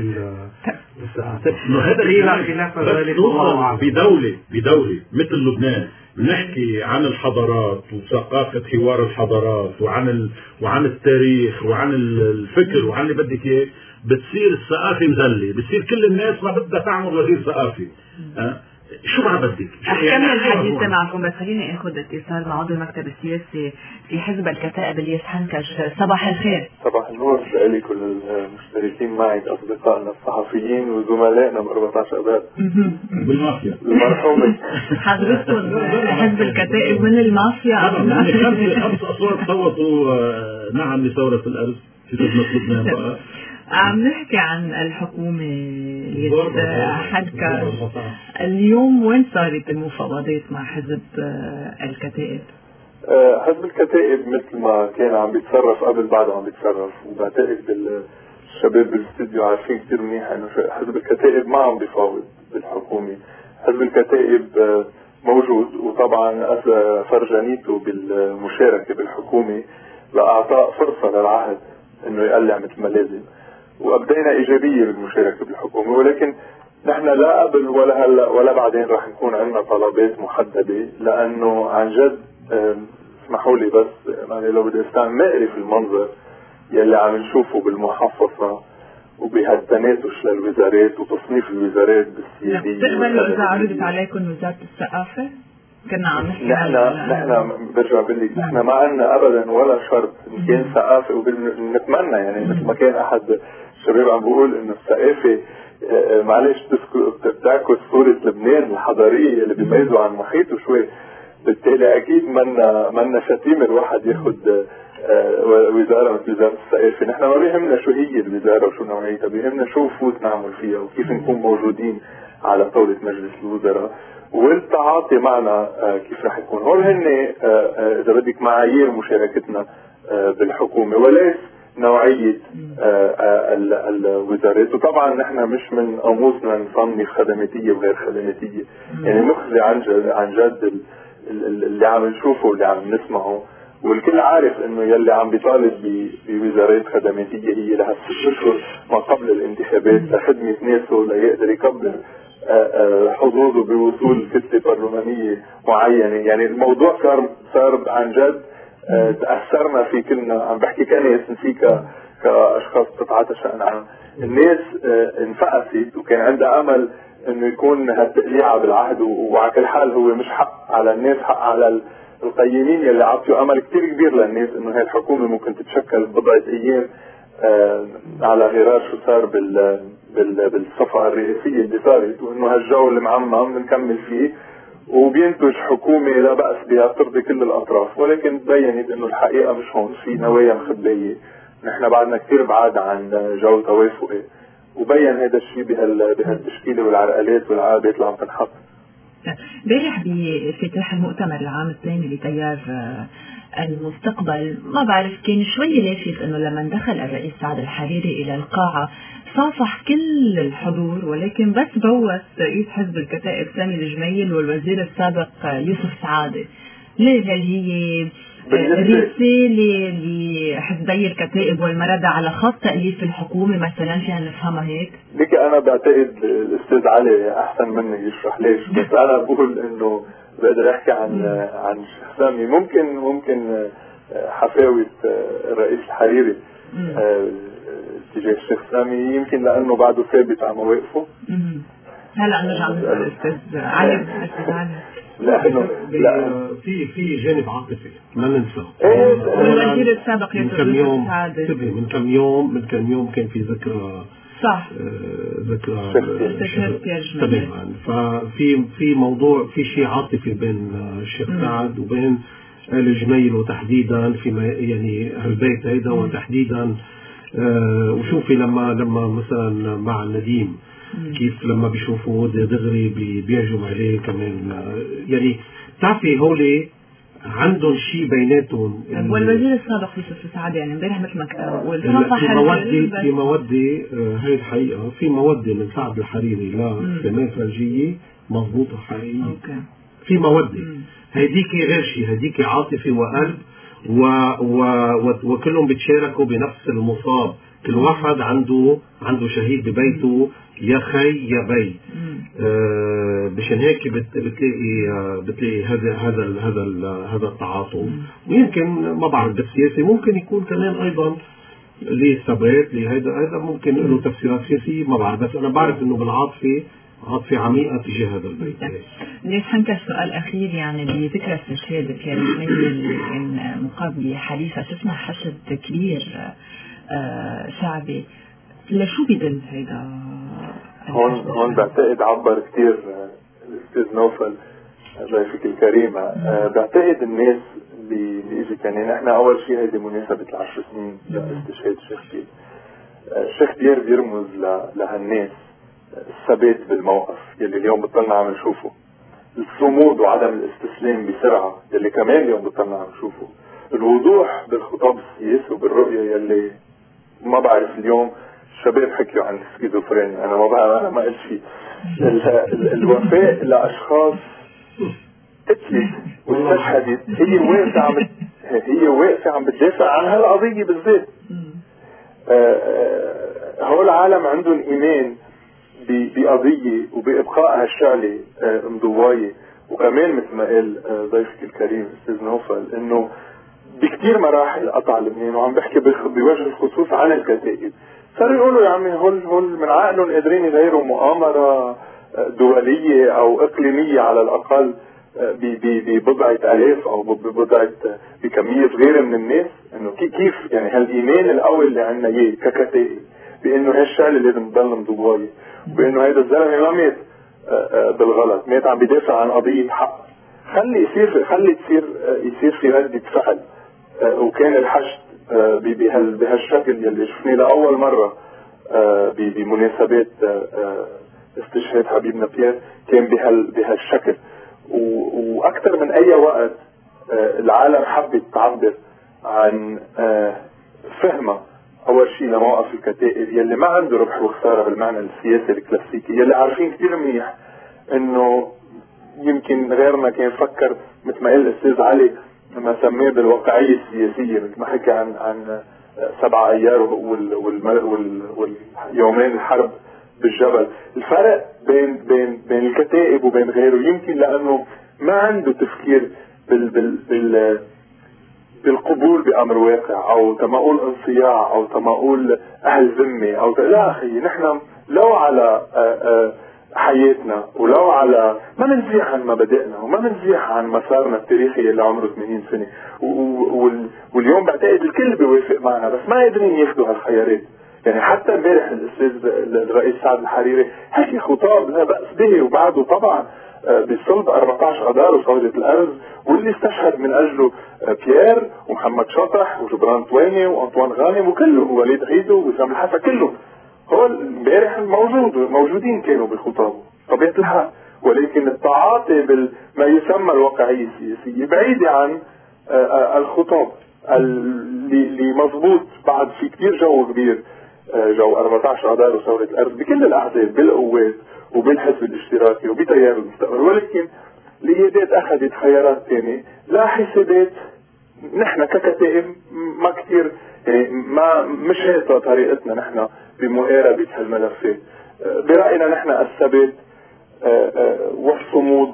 انه هذا قيل خلاف ذلك والله اعلم. بدولة بدولة مثل لبنان نحكي عن الحضارات وثقافة حوار الحضارات وعن ال... وعن التاريخ وعن الفكر وعن اللي بدك اياه، بتصير الثقافة مزلة، بتصير كل الناس ما بدها تعمل وزير ثقافة. أه؟ شو ما بدك؟ أكمل الحديث معكم، بس خليني اخذ اتصال مع عضو المكتب السياسي في حزب الكتائب الياس حنكش. صباح الخير. صباح النور لكل كل المشتركين معي اصدقائنا الصحفيين وزملائنا ب أربعة عشر اباب بالمافيا المرحومة. حضرتكم حزب الكتائب من المافيا؟ خمس اصوات صوتوا نعم لثورة الارز في لبنان. بقى عم نحكي عن الحكومة يد حدك اليوم، وين صارت المفاوضات مع حزب الكتائب؟ حزب الكتائب مثل ما كان عم بيتصرف قبل بعده عم بيتصرف، وبعتقد الشباب بالاستديو عارفين كثير منيح انه حزب الكتائب ما عم بيفاوض بالحكومة. حزب الكتائب موجود، وطبعا فرجانيته بالمشاركة بالحكومة لأعطاء فرصة للعهد انه يقلع مثل ما لازم، وابدينا ايجابيه بالمشاركه بالحكومه، ولكن نحن لا قبل ولا هلا ولا بعدين راح نكون عندنا طلبات محدده، لانه عن جد اسمحوا لي بس يعني لو بدي استعمل مقرف المنظر يلي عم نشوفه بالمحافظة وبهالتناتش للوزارات وتصنيف الوزارات بالسيادية. بتقبلوا إذا عرضت عليكم وزارة الثقافة؟ كنا عم نحكي نحن نحن برجع بقول لك نحن ما عندنا ابدا ولا شرط ان كان ثقافه، ونتمنى يعني مثل ما كان احد الشباب عم بيقول انه الثقافه معلش بتعكس صوره لبنان الحضاريه اللي بيميزوا عن محيطه شوي، بالتالي اكيد منا منا شتيمه الواحد ياخذ وزاره مثل وزاره الثقافه. نحن ما بيهمنا شو هي الوزاره وشو نوعيتها، بيهمنا شو نفوت نعمل فيها وكيف نكون موجودين على طاوله مجلس الوزراء، والتعاطي معنا كيف رح يكون. هول هن اذا بدك معايير مشاركتنا بالحكومه، وليس نوعيه الوزارات. وطبعا نحن مش من قاموسنا نصنف خدماتيه وغير خدماتيه، يعني نخزي عن جد عن جد اللي عم نشوفه واللي عم نسمعه، والكل عارف انه يلي عم بيطالب بوزارات خدماتيه هي لها ست اشهر ما قبل الانتخابات لخدمه ناسه ليقدر يكبر حظوظه بوصول كتلة برلمانية معينة. يعني الموضوع صار صار عن جد تأثرنا فيه كلنا. عم بحكي كناس نسيك كأشخاص قطعة شأن عام. الناس انفقست وكان عندها أمل إنه يكون هالتقليعة بالعهد، وعلى كل حال هو مش حق على الناس، حق على القيمين يلي عطيوا أمل كتير كبير للناس إنه هاي الحكومة ممكن تتشكل بضعة أيام على غرار شو صار بال بالصفقة الرئيسية اللي صارت، وإنه هالجو اللي معمم بنكمل فيه وبينتج حكومة لا بأس بها ترضي كل الأطراف. ولكن تبينت إنه الحقيقة مش هون، في نوايا مخبية. نحن بعدنا كتير بعاد عن جو توافقي، وبين هذا الشيء بهالتشكيلة والعرقلات والعقبات اللي عم تنحط. امبارح بافتتاح المؤتمر العام الثاني لتيار المستقبل، ما بعرف كان شوي لافت انه لما دخل الرئيس سعد الحريري الى القاعة صافح كل الحضور، ولكن بس بوس رئيس حزب الكتائب سامي الجميل والوزير السابق يوسف سعادة. ليه؟ هل هي رسالة لحزبي الكتائب والمردة على خط تأليف الحكومة مثلا، فينا نفهمها هيك؟ ليك أنا بعتقد الأستاذ علي أحسن مني يشرح ليش، بس أنا بقول إنه بقدر أحكي عن عن الشيخ سامي. ممكن ممكن حفاوة الرئيس الحريري تجاه الشيخ سامي يمكن لأنه بعده ثابت على مواقفه. هلا نرجع نسأل الأستاذ علي. أستاذ علي لأنه لا في في جانب عاطفي ما ننسى. والوزير السابق من كم يوم من كم يوم من كم يوم كان في ذكرى صح ذكرى تماما. ففي في موضوع في شيء عاطفي بين الشيخ سعد وبين آل جميل، وتحديدا في يعني هالبيت هيدا، وتحديدا آه وشوفي لما لما مثلا مع النديم كيف لما بيشوفوا دغري بيهجم عليه كمان. يعني بتعرفي هولي عندهم شيء بيناتهم. والوزير السابق يوسف سعد يعني امبارح مثل ما كان في مودة في مودة هاي الحقيقة في مودة من سعد الحريري لسماء فرجية مضبوطة حقيقية. في مودة هيديكي غير شيء، هيديكي عاطفي وقلب و و وكلهم بيتشاركوا بنفس المصاب. كل واحد عنده عنده شهيد ببيته، يا خي يا بي. آه بشان هيك بتلاقي آه بتلاقي هذا هذا هذا هذا التعاطف. ويمكن ما بعرف بالسياسة ممكن يكون كمان ايضا ليه ثبات لهذا، هذا ممكن له تفسيرات سياسية ما بعرف، بس انا بعرف انه بالعاطفة عاطفة عميقة تجاه هذا البيت. ليش حنكر سؤال أخير يعني بذكرى استشهاد الكريمين اللي كان مقابل حليفة شفنا حشد كبير آه شعبي، لشو بدل هيدا؟ هون هون بعتقد عبر كثير الأستاذ نوفل ضيفك الكريمة. آه بعتقد الناس اللي اجت يعني نحن أول شيء هيدي مناسبة العشر سنين لاستشهاد الشيخ دير. الشيخ دير بيرمز لهالناس الثبات بالموقف يلي اليوم بطلنا عم نشوفه، الصمود وعدم الاستسلام بسرعة يلي كمان اليوم بطلنا عم نشوفه، الوضوح بالخطاب السياسي وبالرؤية يلي ما بعرف اليوم الشباب حكيوا عن السكيزوفرينيا، أنا ما بعرف، أنا ما قلت شيء. الوفاء لأشخاص قتلت واستشهدت هي واقفة عم هي واقفة عم بتدافع عن هالقضية بالذات. هول العالم عندهم إيمان بقضية وبإبقاء هالشعلة مضواية. وكمان مثل ما قال ضيفك الكريم أستاذ نوفل إنه كثير مراحل قطع لبنان، وعم بحكي بوجه الخصوص عن الكتائب. صاروا يقولوا يا عمي هول هول من عقلهم قادرين يغيروا مؤامرة دولية أو إقليمية على الأقل ببضعة آلاف أو ببضعة بكمية صغيرة من الناس. إنه كيف يعني هالإيمان القوي اللي عنا إياه ككتائب بإنه هالشغلة لازم تضل مضواية، وبإنه هذا الزلمة ما مات بالغلط، مات عم بدافع عن قضية حق. خلي يصير خلي تصير يصير في ردة فعل. وكان الحشد بهالشكل يلي شفناه لأول مرة بمناسبات استشهاد حبيبنا بيير كان بهالشكل. وأكثر من أي وقت العالم حبت تعبر عن فهمها أول شيء لموقف الكتائب يلي ما عنده ربح وخسارة بالمعنى السياسي الكلاسيكي، يلي عارفين كتير منيح إنه يمكن غيرنا كان يفكر مثل ما قال الأستاذ علي ما سميه بالواقعية السياسية، مثل ما حكى عن عن سبع أيار واليومين الحرب بالجبل. الفرق بين بين بين الكتائب وبين غيره يمكن لأنه ما عنده تفكير بال بال بال بالقبول بأمر واقع، أو تما أقول انصياع، أو تما أقول أهل ذمة، أو لا أخي نحن لو على حياتنا ولو على ما منزيح عن مبادئنا وما منزيح عن مسارنا التاريخي اللي عمره ثمانين سنة، واليوم بعتقد الكل بيوافق معنا، بس ما قادرين ياخذوا هالخيارات. يعني حتى امبارح الاستاذ الرئيس سعد الحريري حكي خطاب لا بأس به، وبعده طبعا بصلب أربعة عشر أدار وثورة الأرز، واللي استشهد من أجله بيير ومحمد شطح وجبران طويني وأنطوان غانم وكلهم ووليد عيدو وسام الحسن كلهم. هو امبارح موجود موجودين كانوا بخطابه طبيعة الحال، ولكن التعاطي بما يسمى الواقعية السياسية بعيدة عن الخطاب اللي مضبوط. بعد في كتير جو كبير، جو أربعة عشر أدار وثورة الأرز بكل الأحزاب بالقوات وبالحزب الاشتراكي وبتيار المستقبل، ولكن القيادات أخذت خيارات تانية لا حسابات. نحن ككتائب ما كتير يعني ما مش هي طريقتنا نحن بمقاربة هالملفات. برأينا نحن الثبات والصمود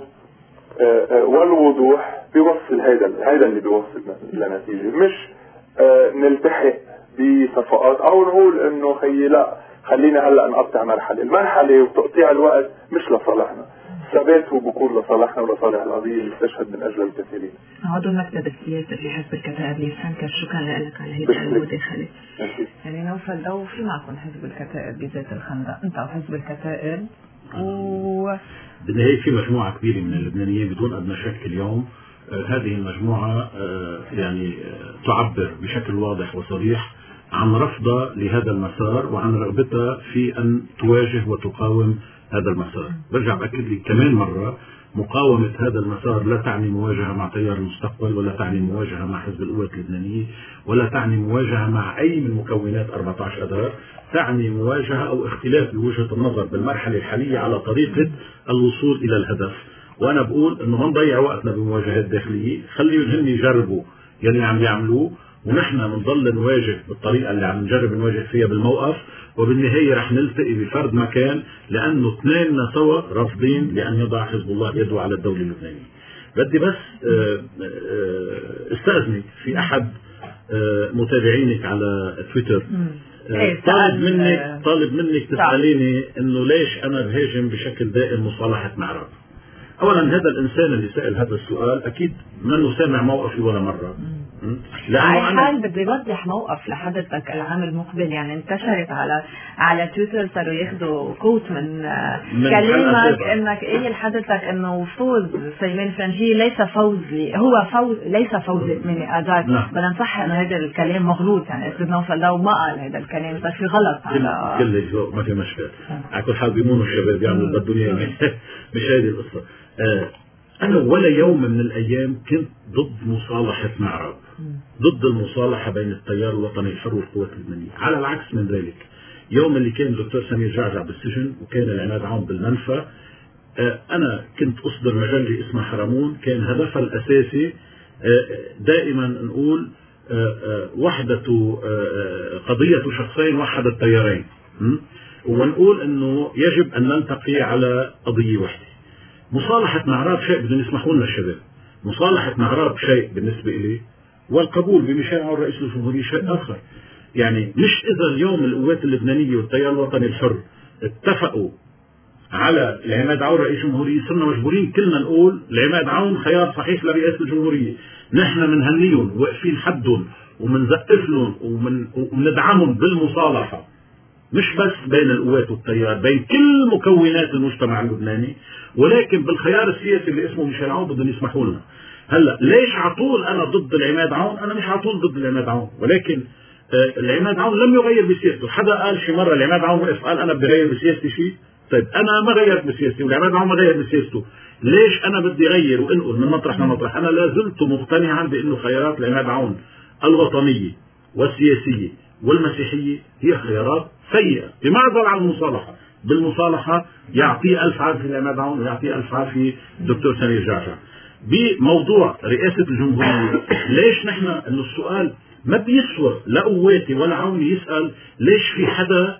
والوضوح بيوصل هيدا هيدا اللي بيوصل لنتيجة، مش نلتحق بصفقات او نقول انه خيي لا خلينا هلا نقطع مرحله. المرحله وتقطيع الوقت مش لصالحنا، الثبات هو بيكون لصالحنا ولصالح القضيه اللي استشهد من اجلها الكثيرين. عضو المكتب السياسي في حزب الكتائب ليسانكر، شكرا لك على هذه المداخله. يعني نوفل لو في معكم حزب الكتائب بذات الخندق، انت وحزب الكتائب و بالنهايه في مجموعه كبيره من اللبنانيين بدون ادنى شك اليوم آه هذه المجموعه آه يعني آه تعبر بشكل واضح وصريح عن رفضها لهذا المسار وعن رغبتها في أن تواجه وتقاوم هذا المسار. برجع بأكد لي كمان مرة، مقاومة هذا المسار لا تعني مواجهة مع تيار المستقبل، ولا تعني مواجهة مع حزب القوات اللبنانية، ولا تعني مواجهة مع أي من مكونات أربعة عشر أدار. تعني مواجهة أو اختلاف بوجهة النظر بالمرحلة الحالية على طريقة الوصول إلى الهدف. وأنا بقول إنه ما نضيع وقتنا بمواجهات داخلية، خليهم هن يجربوا يلي عم يعملوه، ونحن بنضل نواجه بالطريقة اللي عم نجرب نواجه فيها بالموقف، وبالنهاية رح نلتقي بفرد مكان، لأنه اثنيننا سوا رافضين لأن يضع حزب الله يده على الدولة اللبنانية. بدي بس استأذنك في أحد متابعينك على تويتر طالب منك طالب منك تسأليني إنه ليش أنا بهاجم بشكل دائم مصالحة معرض. أولا هذا الإنسان اللي سأل هذا السؤال أكيد منه سامع موقفي ولا مرة. على حال بدي يوضح موقف لحضرتك العام المقبل. يعني انتشرت على على تويتر، صاروا ياخذوا كوت من, من كلامك انك ايه لحضرتك انه فوز سليمان فرنجي ليس فوز لي هو فوز ليس فوز ثمانية اذار. بدنا نصحح انه هذا الكلام مغلوط. يعني استاذ نوفل لو ما قال هذا الكلام صار في غلط على كل ما في مشكله. على كل حال بيمونوا الشباب يعملوا بالدنيا مش هذه القصه. آه أنا ولا يوم من الأيام كنت ضد مصالحة معرض، ضد المصالحة بين التيار الوطني الحر والقوات اللبنانية. على العكس من ذلك، يوم اللي كان الدكتور سمير جعجع بالسجن وكان العماد عون بالمنفى، أنا كنت أصدر مجلة اسمها حرمون، كان هدفها الأساسي دائما نقول وحدة قضية شخصين وحدة التيارين، ونقول أنه يجب أن نلتقي على قضية واحدة. مصالحة معراب شيء بدهم يسمحوا لنا الشباب، مصالحة معراب شيء بالنسبة إلي والقبول بميشيل عون رئيس الجمهورية شيء آخر. يعني مش إذا اليوم القوات اللبنانية والتيار الوطني الحر اتفقوا على العماد عون رئيس الجمهورية، صرنا مجبورين كلنا نقول العماد عون خيار صحيح لرئاسة الجمهورية. نحن منهنيهم واقفين حدهم ومنزقف لهم ومندعمهم بالمصالحة، مش بس بين القوات والتيار، بين كل مكونات المجتمع اللبناني، ولكن بالخيار السياسي اللي اسمه ميشيل عون بدهم يسمحوا لنا. هلا ليش عطول انا ضد العماد عون؟ انا مش عطول ضد العماد عون، ولكن آه العماد عون لم يغير بسياسته. حدا قال شي مره العماد عون وقف قال انا بدي اغير بسياستي شيء؟ طيب انا ما غيرت بسياستي والعماد عون ما غير بسياسته، ليش انا بدي اغير وانقل من مطرح لمطرح؟ انا لا زلت مقتنعا بانه خيارات العماد عون الوطنيه والسياسيه والمسيحيه هي خيارات سيئه، بمعزل عن المصالحه. بالمصالحه يعطيه الف عافيه العماد عون ويعطيه الف عافيه الدكتور سمير جعجع. بموضوع رئاسه الجمهوريه ليش نحن انه السؤال ما بيسوى لا قواتي ولا عوني يسال ليش في حدا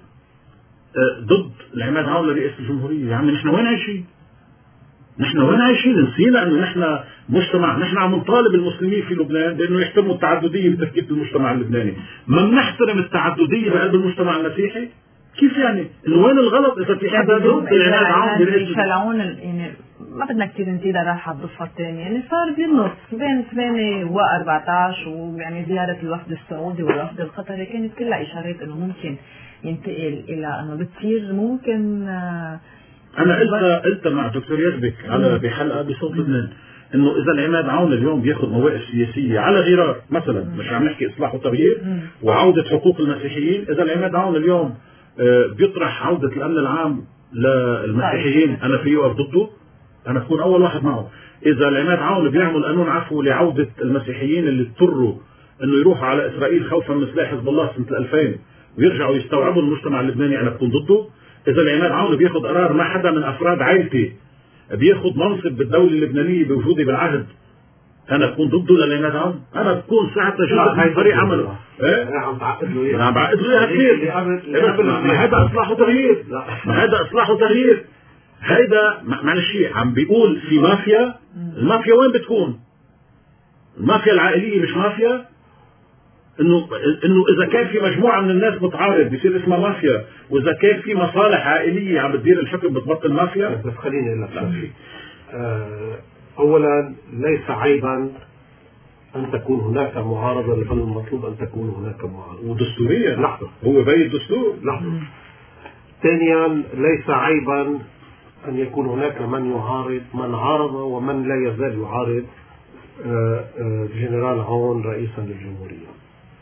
ضد العماد عون لرئاسه الجمهوريه؟ يا عمي نحن وين عايشين؟ نحن وين عايشين؟ نسينا انه نحن مجتمع، نحن عم نطالب المسلمين في لبنان بانه يحترموا التعدديه بتركيبه المجتمع اللبناني، ما بنحترم التعدديه بقلب المجتمع المسيحي؟ كيف يعني؟ انه وين الغلط اذا في حدا ضد العماد عون برئاسه العون؟ يعني ما بدنا كثير نزيد رايحه بالضفه الثانيه، يعني صار بالنص بين ثمانية وأربعطعش، ويعني زياره الوفد السعودي والوفد القطري كانت كلها اشارات انه ممكن ينتقل الى انه بتصير ممكن. آه انا قلت قلت مع دكتور يزبك على بحلقه بصوت لبنان انه اذا العماد عون اليوم بياخذ مواقف سياسيه على غرار، مثلا مش عم نحكي اصلاح وتغيير وعوده حقوق المسيحيين، اذا العماد عون اليوم بيطرح عوده الامن العام للمسيحيين انا في اوقف ضده، انا بكون اول واحد معه. اذا العماد عون بيعمل قانون عفو لعوده المسيحيين اللي اضطروا انه يروحوا على اسرائيل خوفا من سلاح حزب الله سنه ألفين ويرجعوا يستوعبوا المجتمع اللبناني، انا بكون ضده. اذا العماد عون بياخذ قرار ما حدا من افراد عائلتي بياخذ منصب بالدوله اللبنانيه بوجودي بالعهد، انا بكون ضده للعماد عون، انا بكون ساعتها جزء من فريق عمله. انا عم بعقد له اياها، انا عم بعقد له اياها كثير. هذا اصلاح وتغيير، هذا اصلاح وتغيير، هيدا معلش عم بيقول في مافيا. المافيا وين بتكون؟ المافيا العائليه مش مافيا؟ انه انه اذا كان في مجموعه من الناس متعارض بيصير اسمها مافيا، واذا كان في مصالح عائليه عم بتدير الحكم بتبطل مافيا. بس خليني اقول لك شيء. آه اولا ليس عيبا ان تكون هناك معارضه، بل المطلوب ان تكون هناك معارضه ودستوريا. لحظه، هو بين الدستور. لحظه. ثانيا ليس عيبا ان يكون هناك من يعارض، من عارض ومن لا يزال يعارض آه آه جنرال عون رئيسا للجمهوريه.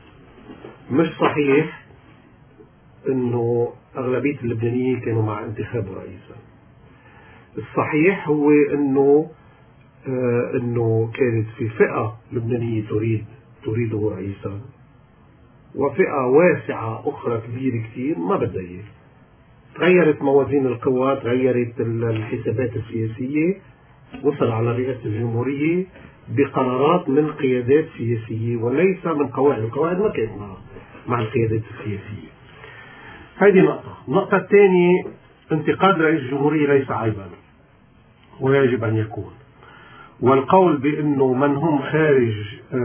مش صحيح انه اغلبيه اللبنانيين كانوا مع انتخابه رئيسا. الصحيح هو انه آه انه كانت في فئه لبنانيه تريد تريده رئيسا، وفئه واسعه اخرى كبيره كثير ما بدها اياه. تغيرت موازين القوى، تغيرت الحسابات السياسيه، وصل على رئاسه الجمهوريه بقرارات من قيادات سياسيه وليس من قواعد. القواعد ما كانت مع مع القيادات السياسيه. هذه نقطه. النقطه الثانيه، انتقاد رئيس الجمهوريه ليس عيبا ويجب ان يكون، والقول بانه من هم خارج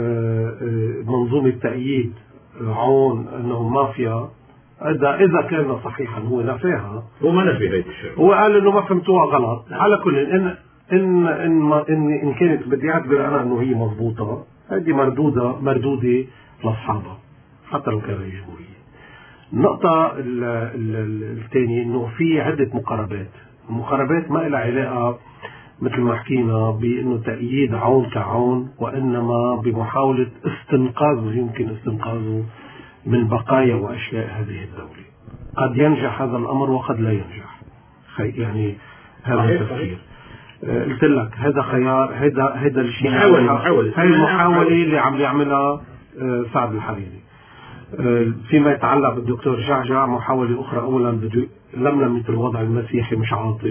منظومه تأييد عون انهم مافيا، اذا اذا كان صحيحا هو نفاها، هو ما نفي هيك الشيء، هو قال انه ما فهمتوها غلط. على كل ان ان ان ان, إن كانت بدي اعتبر انا انه هي مضبوطه، هذه مردوده مردوده لاصحابها حتى لو كان رئيس جمهوريه. النقطه الثانيه انه في عده مقاربات. المقاربات ما لها علاقه مثل ما حكينا بانه تأييد عون كعون، وانما بمحاوله استنقاذه، يمكن استنقاذه من بقايا واشياء هذه الدوله. قد ينجح هذا الامر وقد لا ينجح، يعني هذا التفكير. قلت لك هذا خيار، هذا هذا الشيء محاولة هاي المحاولة اللي عم يعملها سعد الحريري. فيما يتعلق بالدكتور جعجع محاولة أخرى. أولا بده لملمة الوضع المسيحي مش عاطل،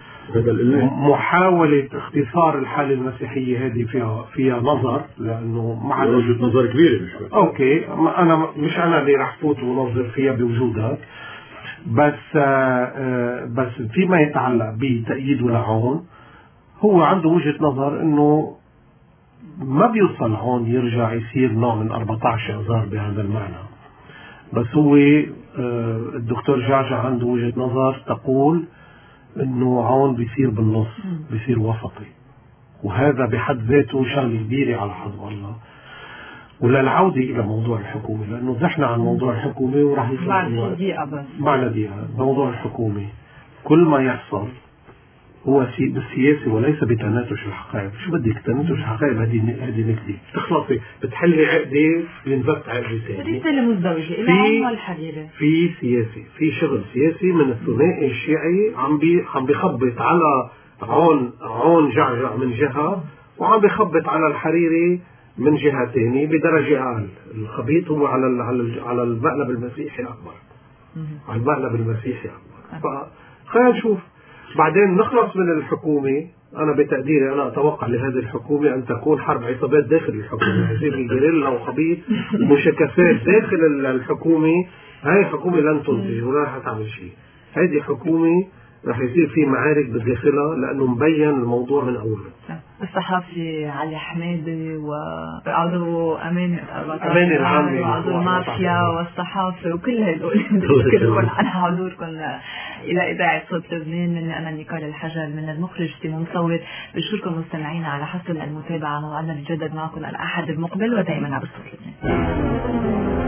محاولة اختصار الحالة المسيحية هذه فيها فيها نظر، لأنه مع وجهة نظر كبيرة. أوكي، أنا مش أنا اللي راح فوت ونظر فيها بوجودك، بس بس فيما يتعلق بتأييد لعون هو عنده وجهة نظر انه ما بيوصل هون يرجع يصير نوع من أربعة عشر إنذار بهذا المعنى. بس هو الدكتور جعجع عنده وجهة نظر تقول انه هون بيصير بالنص، بيصير وسطي، وهذا بحد ذاته شغله كبيره على حظ الله. وللعودة إلى موضوع الحكومة، لأنه زحنا عن موضوع الحكومة وراح بعد دقيقة بس معنا دقيقة. موضوع الحكومة كل ما يحصل هو سي بالسياسة وليس بتناتج الحقائب. شو بدك تناتج الحقائب؟ هذه هذه نكدة تخلصي بتحلي عقدة بينفك عقدة ثانية. رسالة مزدوجة إلى عمر الحريري. في سياسي، في شغل سياسي من الثنائي الشيعي عم بي عم بيخبط على عون عون جعجع من جهة، وعم بيخبط على الحريري من جهة ثانية بدرجة أقل. الخبيط هو على على على المقلب المسيحي الأكبر، على المقلب المسيحي الأكبر. فخلينا نشوف بعدين نخلص من الحكومة. أنا بتقديري أنا أتوقع لهذه الحكومة أن تكون حرب عصابات داخل الحكومة، يصير الجريلا وخبيط ومشاكسات داخل الحكومة. هاي الحكومة لن تنتج ولا رح تعمل شيء. هذه حكومة رح يصير في معارك بداخلها لأنه مبين الموضوع من أوله. الصحافي علي حميدي وعضو أمين أمين العامة وعضو المافيا والصحافة وكل هدول بشكركم على حضوركم إلى إذاعة صوت لبنان. من أنا نيكول الحجر، من المخرج تيمون مصور. بشكركم مستمعينا على حسن المتابعة. موعدنا نتجدد معكم الأحد المقبل ودائما على صوت لبنان.